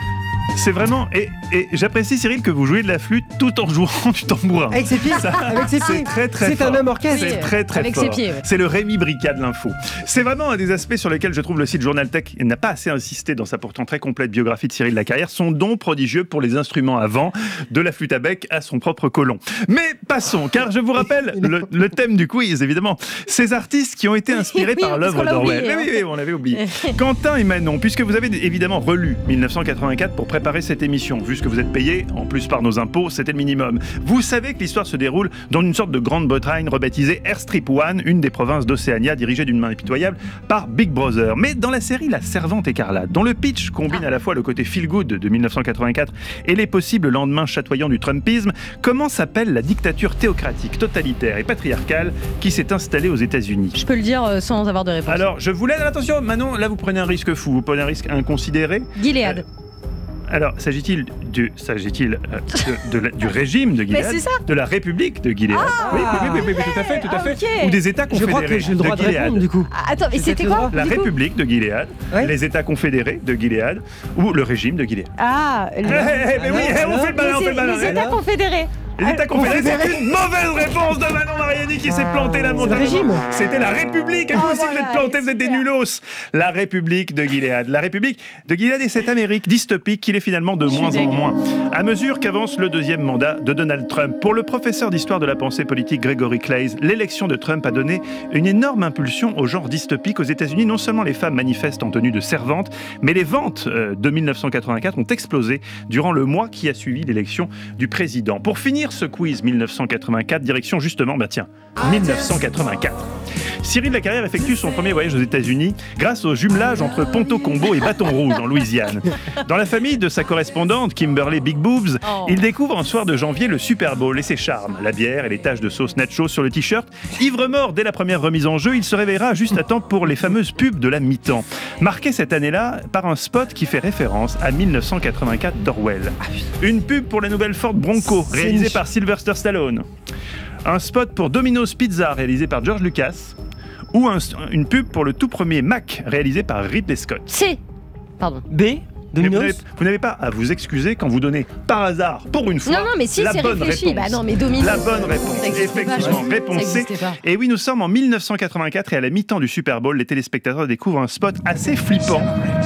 C'est vraiment... Et, et j'apprécie, Cyril, que vous jouez de la flûte tout en jouant du tambourin. Avec ses pieds. Ça, avec ses pieds. C'est très très C'est fort. un homme orchestre. C'est très très avec fort. ses pieds, ouais. C'est le Rémi Bricard de l'info. C'est vraiment un des aspects sur lesquels je trouve le site Journal Tech n'a pas assez insisté dans sa pourtant très complète biographie de Cyril Lacarrière, son don prodigieux pour les instruments à vent, de la flûte à bec à son propre colon. Mais passons, car je vous rappelle le, le thème du quiz, évidemment. Ces artistes qui ont été inspirés Oui, par parce l'œuvre qu'on l'a d'Orwell. oublié, Oui, hein. oui, oui, on l'avait oublié. Quentin et Manon, puisque vous avez évidemment relu mille neuf cent quatre-vingt-quatre pour préparer cette émission, vu ce que vous êtes payés, en plus par nos impôts, c'était le minimum. Vous savez que l'histoire se déroule dans une sorte de Grande-Bretagne rebaptisée Airstrip One, une des provinces d'Océania dirigée d'une main impitoyable par Big Brother. Mais dans la série La Servante écarlate, dont le pitch combine à la fois le côté feel-good de mille neuf cent quatre-vingt-quatre et les possibles lendemains chatoyants du Trumpisme, comment s'appelle la dictature théocratique, totalitaire et patriarcale qui s'est installée aux États-Unis ? Je peux le dire euh, sans avoir de réponse. Alors, je vous laisse. Attention, Manon, là vous prenez un risque fou, vous prenez un risque inconsidéré. Gilead. Euh, Alors, s'agit-il, du, s'agit-il euh, de, de la- du régime de Gilead, Mais c'est ça. de la République de Gilead, Ah, oui, oui, oui, oui, oui, tout à fait, tout à ah, fait, ok. ou des États Je crois confédérés que j'ai le droit de de Gilead. répondre du coup. Ah, attends, mais J'ai c'était peut-être quoi le La du coup République de Gilead, Ouais. les États confédérés de Gilead, ou le régime de Gilead. Ah, Eh, le- eh, eh, mais oui, eh, on fait le malin, on fait le les, malin. les États alors. confédérés. Les États confédérés, c'est une mauvaise réponse de Manon Mariani qui s'est plantée la c'est le montagne. régime. C'était la République. Et vous Ah, aussi, vous voilà, êtes plantés, vous êtes des super. nulos. La République de Gilead. La République de Gilead est cette Amérique dystopique qu'il est finalement de moins en moins. À mesure qu'avance le deuxième mandat de Donald Trump. Pour le professeur d'histoire de la pensée politique Gregory Claeys, l'élection de Trump a donné une énorme impulsion au genre dystopique aux États-Unis. Non seulement les femmes manifestent en tenue de servantes, mais les ventes euh, de mille neuf cent quatre-vingt-quatre ont explosé durant le mois qui a suivi l'élection du président. Pour finir ce quiz mille neuf cent quatre-vingt-quatre, direction justement, bah tiens, mille neuf cent quatre-vingt-quatre. Cyril Lacarrière effectue son premier voyage aux États-Unis grâce au jumelage entre Ponto Combo et Bâton Rouge en Louisiane. Dans la famille de sa correspondante Kimberly Big Boobs, Oh. il découvre un soir de janvier le Super Bowl et ses charmes, la bière et les taches de sauce nacho sur le t-shirt. Ivre mort dès la première remise en jeu, il se réveillera juste à temps pour les fameuses pubs de la mi-temps, marquées cette année-là par un spot qui fait référence à mille neuf cent quatre-vingt-quatre d'Orwell. Une pub pour la nouvelle Ford Bronco, C'est réalisée niche. par Sylvester Stallone. Un spot pour Domino's Pizza, réalisé par George Lucas. Ou un- une pub pour le tout premier Mac, réalisé par Ridley Scott. C. Pardon. B. Mais vous Domino's. n'avez- vous n'avez pas à vous excuser quand vous donnez par hasard, pour une fois, Non, non, mais si, la c'est bonne réfléchi. réponse. Bah non, mais Domino's. La bonne réponse, Ça existait pas, effectivement, je- réponse ça C. existait pas. Et oui, nous sommes en mille neuf cent quatre-vingt-quatre et à la mi-temps du Super Bowl, les téléspectateurs découvrent un spot assez flippant.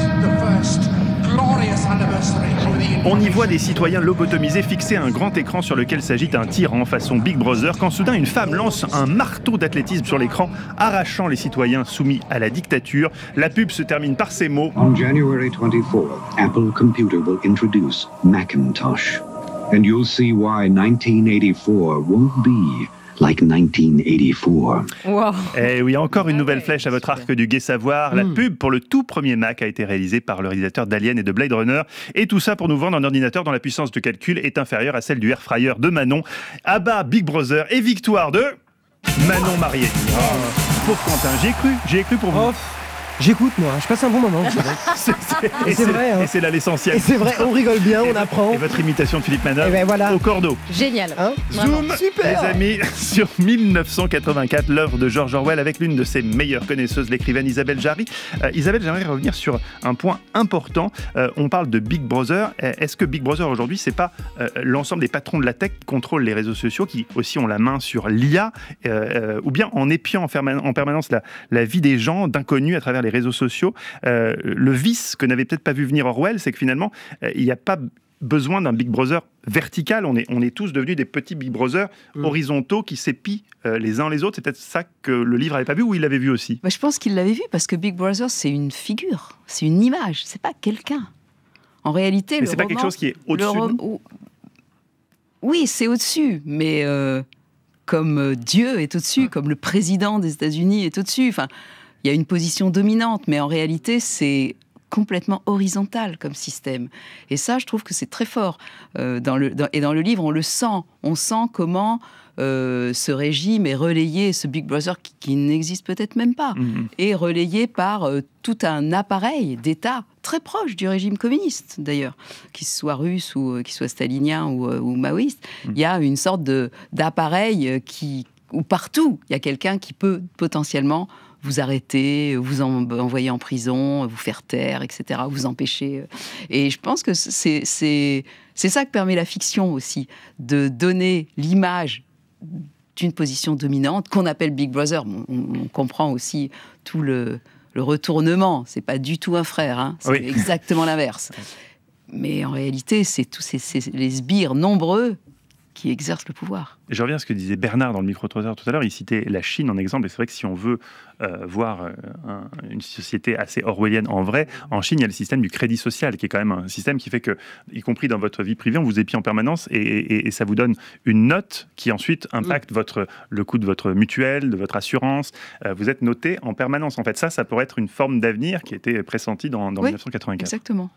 On y voit des citoyens lobotomisés fixés à un grand écran sur lequel s'agite un tyran façon Big Brother quand soudain une femme lance un marteau d'athlétisme sur l'écran, arrachant les citoyens soumis à la dictature. La pub se termine par ces mots. On January twenty-fourth, Apple Computer will introduce Macintosh. And you'll see why nineteen eighty-four won't be like nineteen eighty-four. Wow. Eh oui, encore une nouvelle flèche à votre arc du gai savoir. La pub pour le tout premier Mac a été réalisée par le réalisateur d'Alien et de Blade Runner. Et tout ça pour nous vendre un ordinateur dont la puissance de calcul est inférieure à celle du Airfryer de Manon. À bas Big Brother et victoire de Manon Marié. Oh, pauvre Quentin, j'y ai cru, j'y ai cru pour vous. Oh, j'écoute moi, je passe un bon moment. c'est vrai. C'est- c'est- Et et c'est c'est vrai, hein. et c'est là l'essentiel. Et c'est vrai, on rigole bien, on apprend. Et votre imitation de Philippe Manœuvre Et ben voilà. au cordeau. Génial. Hein Zoom, Super. les amis, sur mille neuf cent quatre-vingt-quatre, l'œuvre de George Orwell avec l'une de ses meilleures connaisseuses, l'écrivaine Isabelle Jarry. Euh, Isabelle, j'aimerais revenir sur un point important. Euh, on parle de Big Brother. Euh, Est-ce que Big Brother aujourd'hui, c'est pas euh, l'ensemble des patrons de la tech qui contrôlent les réseaux sociaux, qui aussi ont la main sur l'I A, euh, euh, ou bien en épiant en, ferma- en permanence la, la vie des gens, d'inconnus à travers les réseaux sociaux. Euh, le vice que n'avait peut-être pas vu venir Orwell, c'est que finalement, euh, il n'y a pas besoin d'un Big Brother vertical. On est, on est tous devenus des petits Big Brother Mm. horizontaux qui s'épient euh, les uns les autres. C'est peut-être ça que le livre n'avait pas vu ou il l'avait vu aussi. Bah, je pense qu'il l'avait vu parce que Big Brother, c'est une figure, c'est une image, c'est pas quelqu'un. En réalité, Mais le c'est pas roman- quelque chose qui est au-dessus le de ro- nous. ou- Oui, c'est au-dessus, mais euh, comme euh, Dieu est au-dessus, comme le président des États-Unis est au-dessus. Enfin, il y a une position dominante, mais en réalité, c'est complètement horizontal comme système. Et ça, je trouve que c'est très fort. Euh, dans le, dans- et dans le livre, on le sent. On sent comment euh, ce régime est relayé, ce Big Brother qui, qui n'existe peut-être même pas, Mhm. est relayé par euh, tout un appareil d'État très proche du régime communiste, d'ailleurs, qu'il soit russe ou euh, qu'il soit stalinien ou, euh, ou maoïste. Mhm. Il y a une sorte de, d'appareil euh, qui, où partout, il y a quelqu'un qui peut potentiellement vous arrêter, vous en, envoyer en prison, vous faire taire, et cetera, vous empêcher. Et je pense que c'est, c'est, c'est ça que permet la fiction aussi, de donner l'image d'une position dominante qu'on appelle Big Brother. On, on comprend aussi tout le, le retournement. C'est pas du tout un frère, hein. C'est oui. exactement l'inverse. Mais en réalité, c'est tous ces, ces, les sbires nombreux qui exercent le pouvoir. Je reviens à ce que disait Bernard dans le micro-trottoir tout à l'heure. Il citait la Chine en exemple. Et c'est vrai que si on veut euh, voir euh, un, une société assez orwellienne en vrai, en Chine, il y a le système du crédit social, qui est quand même un système qui fait que, y compris dans votre vie privée, on vous épie en permanence et, et, et ça vous donne une note qui ensuite impacte mmh. votre, le coût de votre mutuelle, de votre assurance. Euh, vous êtes noté en permanence. En fait, ça, ça pourrait être une forme d'avenir qui était pressentie dans, dans oui, dix-neuf cent quatre-vingt-quatre. Exactement.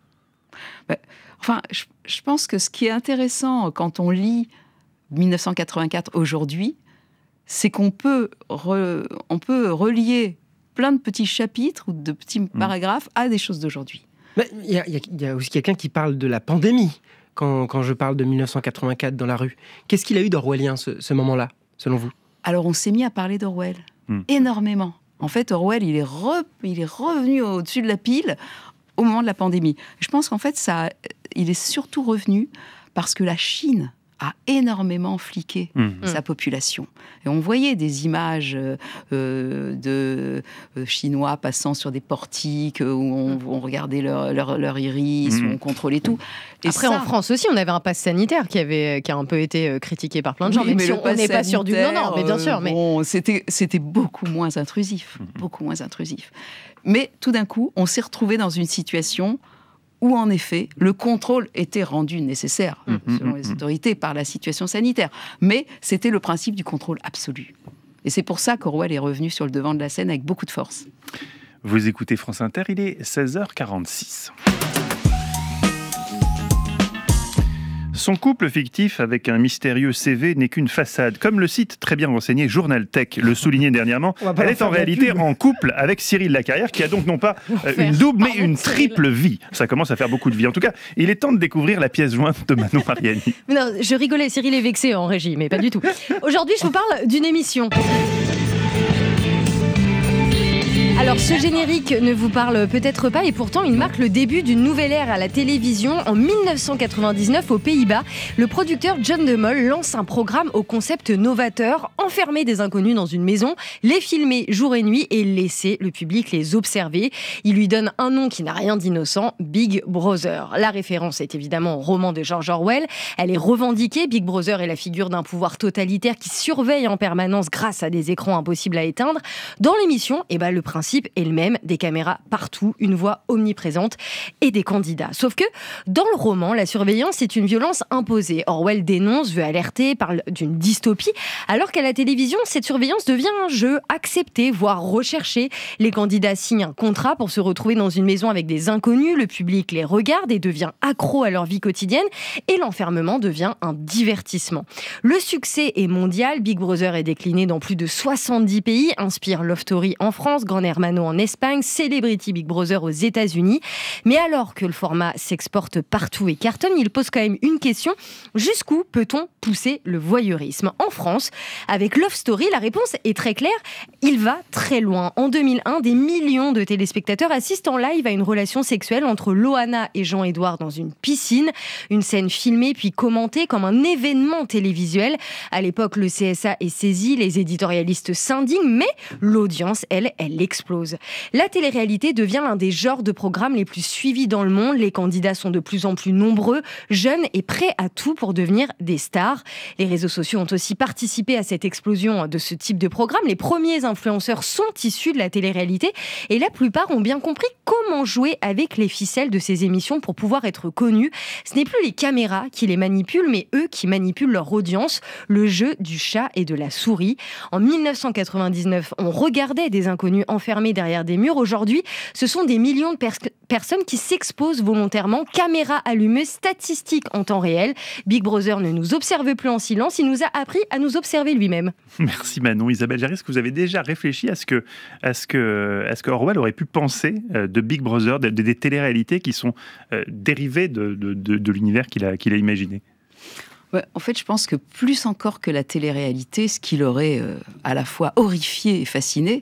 Bah, enfin, je, je pense que ce qui est intéressant quand on lit dix-neuf cent quatre-vingt-quatre aujourd'hui, c'est qu'on peut, re, on peut relier plein de petits chapitres ou de petits mmh. paragraphes à des choses d'aujourd'hui. Il y, y, y a aussi quelqu'un qui parle de la pandémie quand, quand je parle de dix-neuf cent quatre-vingt-quatre dans la rue. Qu'est-ce qu'il a eu d'orwellien ce, ce moment-là, selon vous ? Alors on s'est mis à parler d'Orwell, mmh. énormément. En fait, Orwell, il est, re, il est revenu au-dessus de la pile au moment de la pandémie. Je pense qu'en fait, ça, il est surtout revenu parce que la Chine a énormément fliqué mmh. sa population. Et on voyait des images euh, de euh, Chinois passant sur des portiques où on, on regardait leur, leur, leur iris, mmh. où on contrôlait tout. Et Après, ça, en France aussi, on avait un pass sanitaire qui, avait, qui a un peu été critiqué par plein de gens, oui, même si on n'est pas sûr du... Non, non, mais bien sûr. Mais... Bon, c'était, c'était beaucoup moins intrusif, mmh. beaucoup moins intrusif. Mais tout d'un coup, on s'est retrouvé dans une situation où, en effet, le contrôle était rendu nécessaire, mmh, selon mmh, les autorités, par la situation sanitaire. Mais c'était le principe du contrôle absolu. Et c'est pour ça qu'Orwell est revenu sur le devant de la scène avec beaucoup de force. Vous écoutez France Inter, il est seize heures quarante-six. Son couple fictif avec un mystérieux C V n'est qu'une façade. Comme le site très bien renseigné Journal Tech le soulignait dernièrement, elle est en réalité en couple avec Cyril Lacarrière, qui a donc non pas euh, une double, mais une triple vie. Ça commence à faire beaucoup de vie. En tout cas, il est temps de découvrir la pièce jointe de Manon Mariani. Mais non, je rigolais, Cyril est vexé en régie, mais pas du tout. Aujourd'hui, je vous parle d'une émission. Alors ce générique ne vous parle peut-être pas et pourtant il marque le début d'une nouvelle ère à la télévision. En dix-neuf cent quatre-vingt-dix-neuf aux Pays-Bas, le producteur John de Mol lance un programme au concept novateur, enfermer des inconnus dans une maison, les filmer jour et nuit et laisser le public les observer. Il lui donne un nom qui n'a rien d'innocent, Big Brother. La référence est évidemment au roman de George Orwell. Elle est revendiquée, Big Brother est la figure d'un pouvoir totalitaire qui surveille en permanence grâce à des écrans impossibles à éteindre. Dans l'émission, eh ben, le principe est le même, des caméras partout, une voix omniprésente et des candidats. Sauf que dans le roman, la surveillance est une violence imposée. Orwell dénonce, veut alerter, parle d'une dystopie, alors qu'à la télévision, cette surveillance devient un jeu accepté, voire recherché. Les candidats signent un contrat pour se retrouver dans une maison avec des inconnus, le public les regarde et devient accro à leur vie quotidienne et l'enfermement devient un divertissement. Le succès est mondial, Big Brother est décliné dans plus de soixante-dix pays, inspire Love Story en France, Gran Hermano en Espagne, Celebrity Big Brother aux États-Unis. Mais alors que le format s'exporte partout et cartonne, il pose quand même une question. Jusqu'où peut-on pousser le voyeurisme ? En France, avec Love Story, la réponse est très claire. Il va très loin. En deux mille un, des millions de téléspectateurs assistent en live à une relation sexuelle entre Loana et Jean-Édouard dans une piscine. Une scène filmée puis commentée comme un événement télévisuel. À l'époque, le C S A est saisi, les éditorialistes s'indignent, mais l'audience, elle, elle explose. La télé-réalité devient l'un des genres de programmes les plus suivis dans le monde. Les candidats sont de plus en plus nombreux, jeunes et prêts à tout pour devenir des stars. Les réseaux sociaux ont aussi participé à cette explosion de ce type de programme. Les premiers influenceurs sont issus de la télé-réalité et la plupart ont bien compris comment jouer avec les ficelles de ces émissions pour pouvoir être connus. Ce n'est plus les caméras qui les manipulent, mais eux qui manipulent leur audience. Le jeu du chat et de la souris. En dix-neuf cent quatre-vingt-dix-neuf, on regardait des inconnus enfermés derrière des murs. Aujourd'hui, ce sont des millions de pers- personnes qui s'exposent volontairement, caméra allumée, statistiques en temps réel. Big Brother ne nous observe plus en silence, il nous a appris à nous observer lui-même. Merci Manon. Isabelle Jarry, est-ce que vous avez déjà réfléchi à ce que, à ce que, à ce que Orwell aurait pu penser de Big Brother, de, de, des téléréalités qui sont euh, dérivées de, de, de, de l'univers qu'il a, qu'il a imaginé ? Ouais, en fait, je pense que plus encore que la télé-réalité, ce qui l'aurait euh, à la fois horrifié et fasciné,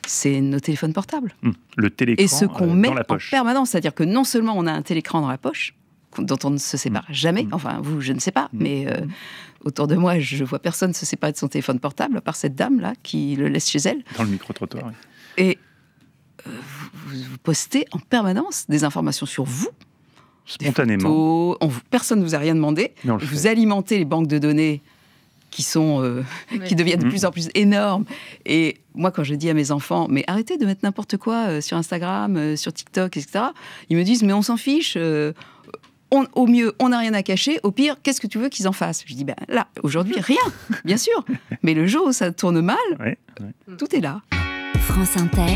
c'est nos téléphones portables. Mmh, le télécran et ce qu'on euh, met dans la en poche. permanence. C'est-à-dire que non seulement on a un télécran dans la poche, dont on ne se sépare Mmh. jamais, mmh. enfin vous, je ne sais pas, Mmh. mais euh, autour de moi, je vois personne se séparer de son téléphone portable, à part cette dame-là qui le laisse chez elle. Dans le micro-trottoir, oui. Et euh, vous, vous postez en permanence des informations sur vous. Spontanément. Photos, on, personne ne vous a rien demandé. Mais on le Vous fait. alimentez les banques de données qui sont euh, Oui. qui deviennent de Mmh. plus en plus énormes. Et moi, quand je dis à mes enfants, mais arrêtez de mettre n'importe quoi euh, sur Instagram, euh, sur TikTok, et cetera, ils me disent, mais on s'en fiche. euh, on- au mieux, on n'a rien à cacher. Au pire, qu'est-ce que tu veux qu'ils en fassent? Je dis, ben là, aujourd'hui, rien, bien sûr. Mais le jour où ça tourne mal, Ouais, ouais. tout est là. France Inter,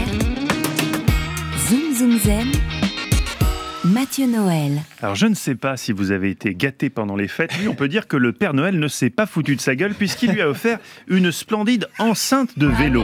Zoom Zoom Zen, Mathieu Noël. Alors, je ne sais pas si vous avez été gâté pendant les fêtes. Lui, on peut dire que le Père Noël ne s'est pas foutu de sa gueule puisqu'il lui a offert une splendide enceinte de vélo.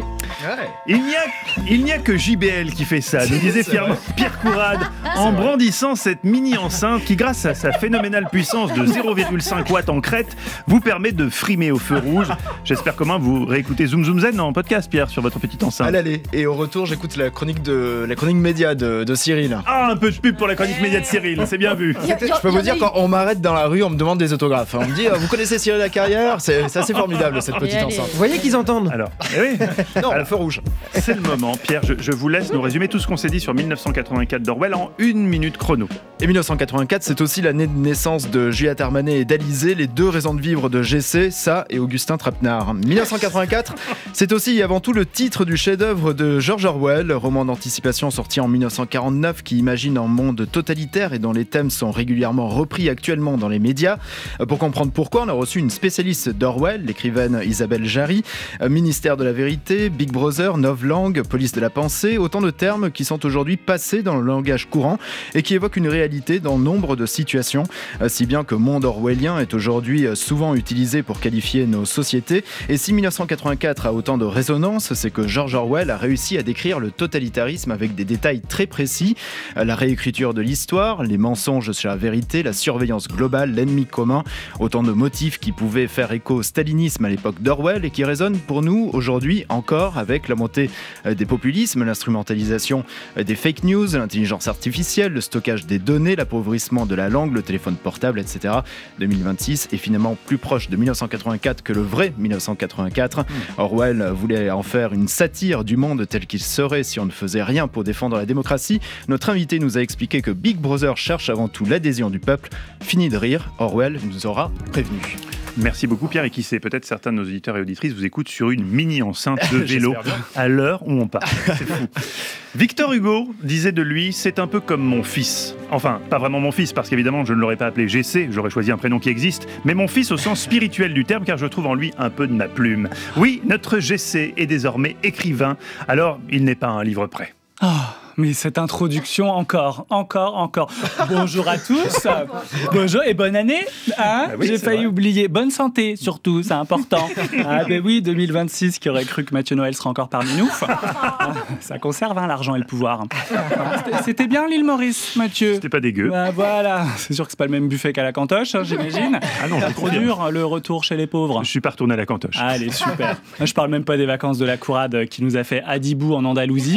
Il n'y a, il n'y a que J B L qui fait ça, nous disait fièrement Pierre Courade, en brandissant cette mini-enceinte qui, grâce à sa phénoménale puissance de zéro virgule cinq watts en crête, vous permet de frimer au feu rouge. J'espère comment vous réécoutez Zoom Zoom Zen en podcast, Pierre, sur votre petite enceinte. À l'aller. Et au retour, j'écoute la chronique de la chronique média de, de Cyril. Ah, un peu de pub pour la chronique média de Cyril, c'est bien vu. C'était- Je peux vous dire, quand on m'arrête dans la rue, on me demande des autographes. On me dit, euh, vous connaissez Cyril Lacarrière? C'est c'est assez formidable, cette petite allez. enceinte. Vous voyez qu'ils entendent. Alors, eh oui. Non, Alors, le feu rouge. c'est le moment, Pierre, je, je vous laisse nous résumer tout ce qu'on s'est dit sur mille neuf cent quatre-vingt-quatre d'Orwell en une minute chrono. Et mille neuf cent quatre-vingt-quatre, c'est aussi l'année de naissance de Juliette Armanet et d'Alizée, les deux raisons de vivre de G C, ça et Augustin Trapenard. mille neuf cent quatre-vingt-quatre, c'est aussi et avant tout le titre du chef-d'œuvre de George Orwell, roman d'anticipation sorti en mille neuf cent quarante-neuf qui imagine un monde totalitaire et dont les thèmes sont régulièrement repris actuellement dans les médias. Pour comprendre pourquoi, on a reçu une spécialiste d'Orwell, l'écrivaine Isabelle Jarry, ministère de la vérité, Big Brother, novlangue, police de la pensée, autant de termes qui sont aujourd'hui passés dans le langage courant et qui évoquent une réalité dans nombre de situations, si bien que monde orwellien est aujourd'hui souvent utilisé pour qualifier nos sociétés. Et si mille neuf cent quatre-vingt-quatre a autant de résonance, c'est que George Orwell a réussi à décrire le totalitarisme avec des détails très précis, la réécriture de l'histoire, les mensonges sur la vérité, la surveillance globale, l'ennemi commun, autant de motifs qui pouvaient faire écho au stalinisme à l'époque d'Orwell et qui résonnent pour nous aujourd'hui encore avec la montée des populismes, l'instrumentalisation des fake news, l'intelligence artificielle, le stockage des données, l'appauvrissement de la langue, le téléphone portable, et cetera. deux mille vingt-six est finalement plus proche de mille neuf cent quatre-vingt-quatre que le vrai mille neuf cent quatre-vingt-quatre. Mmh. Orwell voulait en faire une satire du monde tel qu'il serait si on ne faisait rien pour défendre la démocratie. Notre invité nous a expliqué que Big Brother cherche avant tout l'adhésion du peuple. Fini de rire, Orwell nous aura prévenus. Merci beaucoup Pierre, et qui sait, peut-être certains de nos auditeurs et auditrices vous écoutent sur une mini-enceinte de vélo à l'heure où on parle. C'est fou. Victor Hugo disait de lui, c'est un peu comme mon fils. Enfin, pas vraiment mon fils, parce qu'évidemment je ne l'aurais pas appelé G C, j'aurais choisi un prénom qui existe, mais mon fils au sens spirituel du terme, car je trouve en lui un peu de ma plume. Oui, notre G C est désormais écrivain, alors il n'est pas un livre prêt. Oh, mais cette introduction, encore, encore, encore. Bonjour à tous, bonjour et bonne année. Hein, bah oui, j'ai failli vrai. oublier. Bonne santé, surtout, c'est important. Ah ben oui, deux mille vingt-six, qui aurait cru que Mathieu Noël serait encore parmi nous. Ah, ça conserve hein, l'argent et le pouvoir. C'était, c'était bien l'île Maurice, Mathieu. C'était pas dégueu. Bah, voilà, c'est sûr que c'est pas le même buffet qu'à la Cantoche, hein, j'imagine. Ah non, pas je trop confirme. dur, le retour chez les pauvres. Je suis pas retourné à la Cantoche. Allez, super. Je parle même pas des vacances de la Courade qui nous a fait Adibou en Andalousie.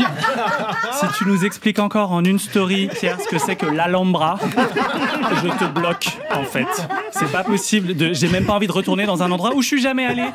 Si tu nous expliques encore en une story, Pierre, ce que c'est que l'Alhambra, je te bloque, en fait. C'est pas possible. De... J'ai même pas envie de retourner dans un endroit où je suis jamais allé.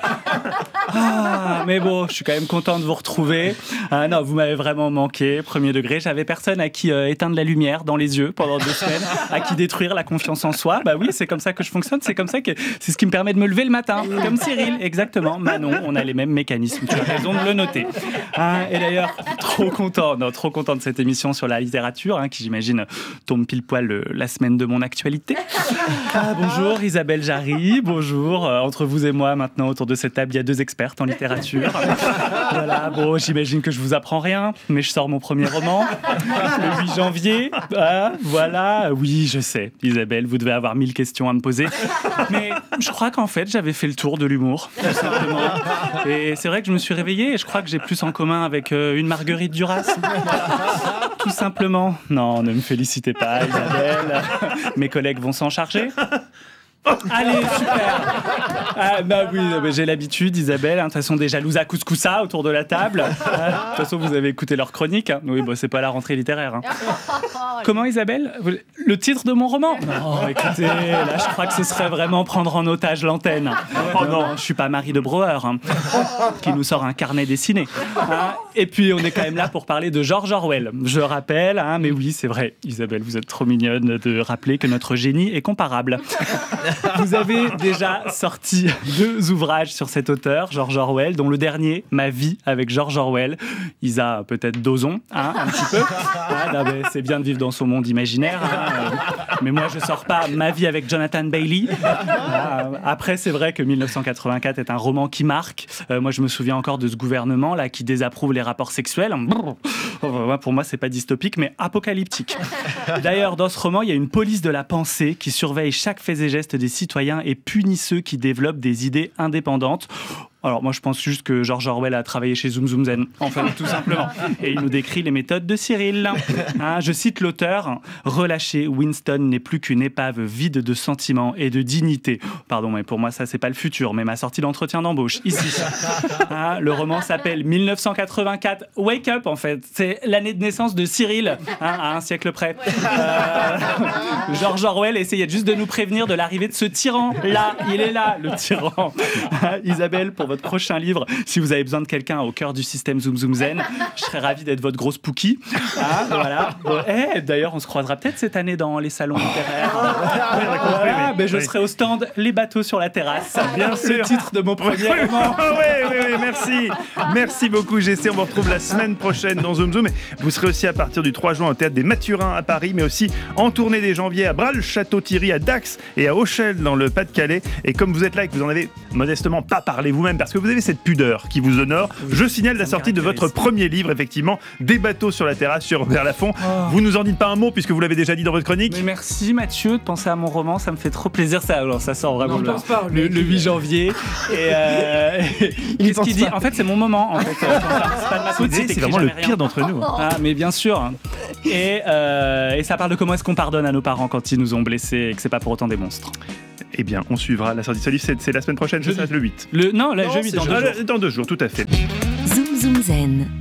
Ah, mais bon, je suis quand même content de vous retrouver. Ah non, vous m'avez vraiment manqué, premier degré. J'avais personne à qui euh, éteindre la lumière dans les yeux pendant deux semaines, à qui détruire la confiance en soi. Bah oui, c'est comme ça que je fonctionne. C'est comme ça que c'est ce qui me permet de me lever le matin, comme Cyril, exactement. Manon, on a les mêmes mécanismes. Tu as raison de le noter. Ah, et d'ailleurs, trop content, non, trop content de cette émission sur la littérature, hein, qui j'imagine tombe pile poil le, la semaine de mon actualité. Ah, bonjour Isabelle Jarry, bonjour. Euh, entre vous et moi maintenant autour de cette table, il y a deux expertes en littérature. Voilà, bon, j'imagine que je vous apprends rien, mais je sors mon premier roman le huit janvier. Ah, voilà, oui, je sais, Isabelle, vous devez avoir mille questions à me poser, mais je crois qu'en fait j'avais fait le tour de l'humour, tout simplement. Et c'est vrai que je me suis réveillé et je crois que j'ai plus en commun avec euh, une Marguerite Duras. Tout simplement. Non, ne me félicitez pas, Isabelle. Mes collègues vont s'en charger. Allez, super. Ah, bah oui, bah, j'ai l'habitude, Isabelle. De hein, toute façon, des jalouses à couscoussa autour de la table. De toute façon, vous avez écouté leur chronique. Hein. Oui, bah, c'est pas la rentrée littéraire. Hein. Comment, Isabelle? Le titre de mon roman? Non, écoutez, là, je crois que ce serait vraiment prendre en otage l'antenne. Oh non, je suis pas Marie de Brouwer, hein, qui nous sort un carnet dessiné. Hein. Et puis, on est quand même là pour parler de George Orwell. Je rappelle, hein, mais oui, c'est vrai, Isabelle, vous êtes trop mignonne de rappeler que notre génie est comparable. Vous avez déjà sorti deux ouvrages sur cet auteur, George Orwell, dont le dernier, Ma vie avec George Orwell. Isa, peut-être dosons, hein, un petit peu. Ah, là, ben, c'est bien de vivre dans son monde imaginaire. Hein, mais moi, je sors pas Ma vie avec Jonathan Bailey. Ah, après, c'est vrai que mille neuf cent quatre-vingt-quatre est un roman qui marque. Euh, moi, je me souviens encore de ce gouvernement là qui désapprouve les rapports sexuels. Pour moi, c'est pas dystopique, mais apocalyptique. D'ailleurs, dans ce roman, il y a une police de la pensée qui surveille chaque fait et geste des citoyens et punit ceux qui développent des idées indépendantes. Alors moi je pense juste que George Orwell a travaillé chez Zoom Zoom Zen, enfin tout simplement. Et il nous décrit les méthodes de Cyril. Hein, je cite l'auteur, « Relâché, Winston n'est plus qu'une épave vide de sentiments et de dignité. » Pardon, mais pour moi ça c'est pas le futur, mais ma sortie d'entretien d'embauche, ici. Hein, le roman s'appelle mille neuf cent quatre-vingt-quatre, Wake Up en fait. C'est l'année de naissance de Cyril, hein, à un siècle près. Euh, George Orwell essayait juste de nous prévenir de l'arrivée de ce tyran. Là, il est là, le tyran. Isabelle, pour votre prochain livre, si vous avez besoin de quelqu'un au cœur du système Zoom Zoom Zen, je serais ravi d'être votre grosse Pookie. Ah, voilà. Eh, d'ailleurs, on se croisera peut-être cette année dans les salons littéraires. Ah, ben, je serai au stand Les bateaux sur la terrasse. Bien sûr. Le titre de mon premier roman. Oui, oui, oui, merci. Merci beaucoup, G C. On vous retrouve la semaine prochaine dans Zoom Zoom. Vous serez aussi à partir du trois juin au Théâtre des Mathurins à Paris, mais aussi en tournée dès janvier à Bras-le-Château-Thierry, à Dax et à Auchel dans le Pas-de-Calais. Et comme vous êtes là et que vous en avez modestement pas parlé vous-même, parce que vous avez cette pudeur qui vous honore, je signale la sortie de votre premier livre, effectivement, Des bateaux sur la terrasse sur Robert Laffont. Oh. Vous nous en dites pas un mot puisque vous l'avez déjà dit dans votre chronique. Mais merci Mathieu de penser à mon roman, ça me fait trop plaisir. Ça, alors, ça sort vraiment non, le, pas, le, le huit janvier. Et euh, qu'est-ce qu'il dit? En fait, c'est mon moment. En fait, c'est pas de ma faute. C'est, c'est vraiment le pire rien. d'entre nous. Ah, mais bien sûr. Et, euh, et ça parle de comment est-ce qu'on pardonne à nos parents quand ils nous ont blessés et que c'est pas pour autant des monstres. Eh bien, on suivra la sortie de ce livre. C'est, c'est la semaine prochaine, c'est ça, le huit. Le, non, le, non, je huit dans deux jours. Dans deux jours, tout à fait. Zoom Zoom Zen.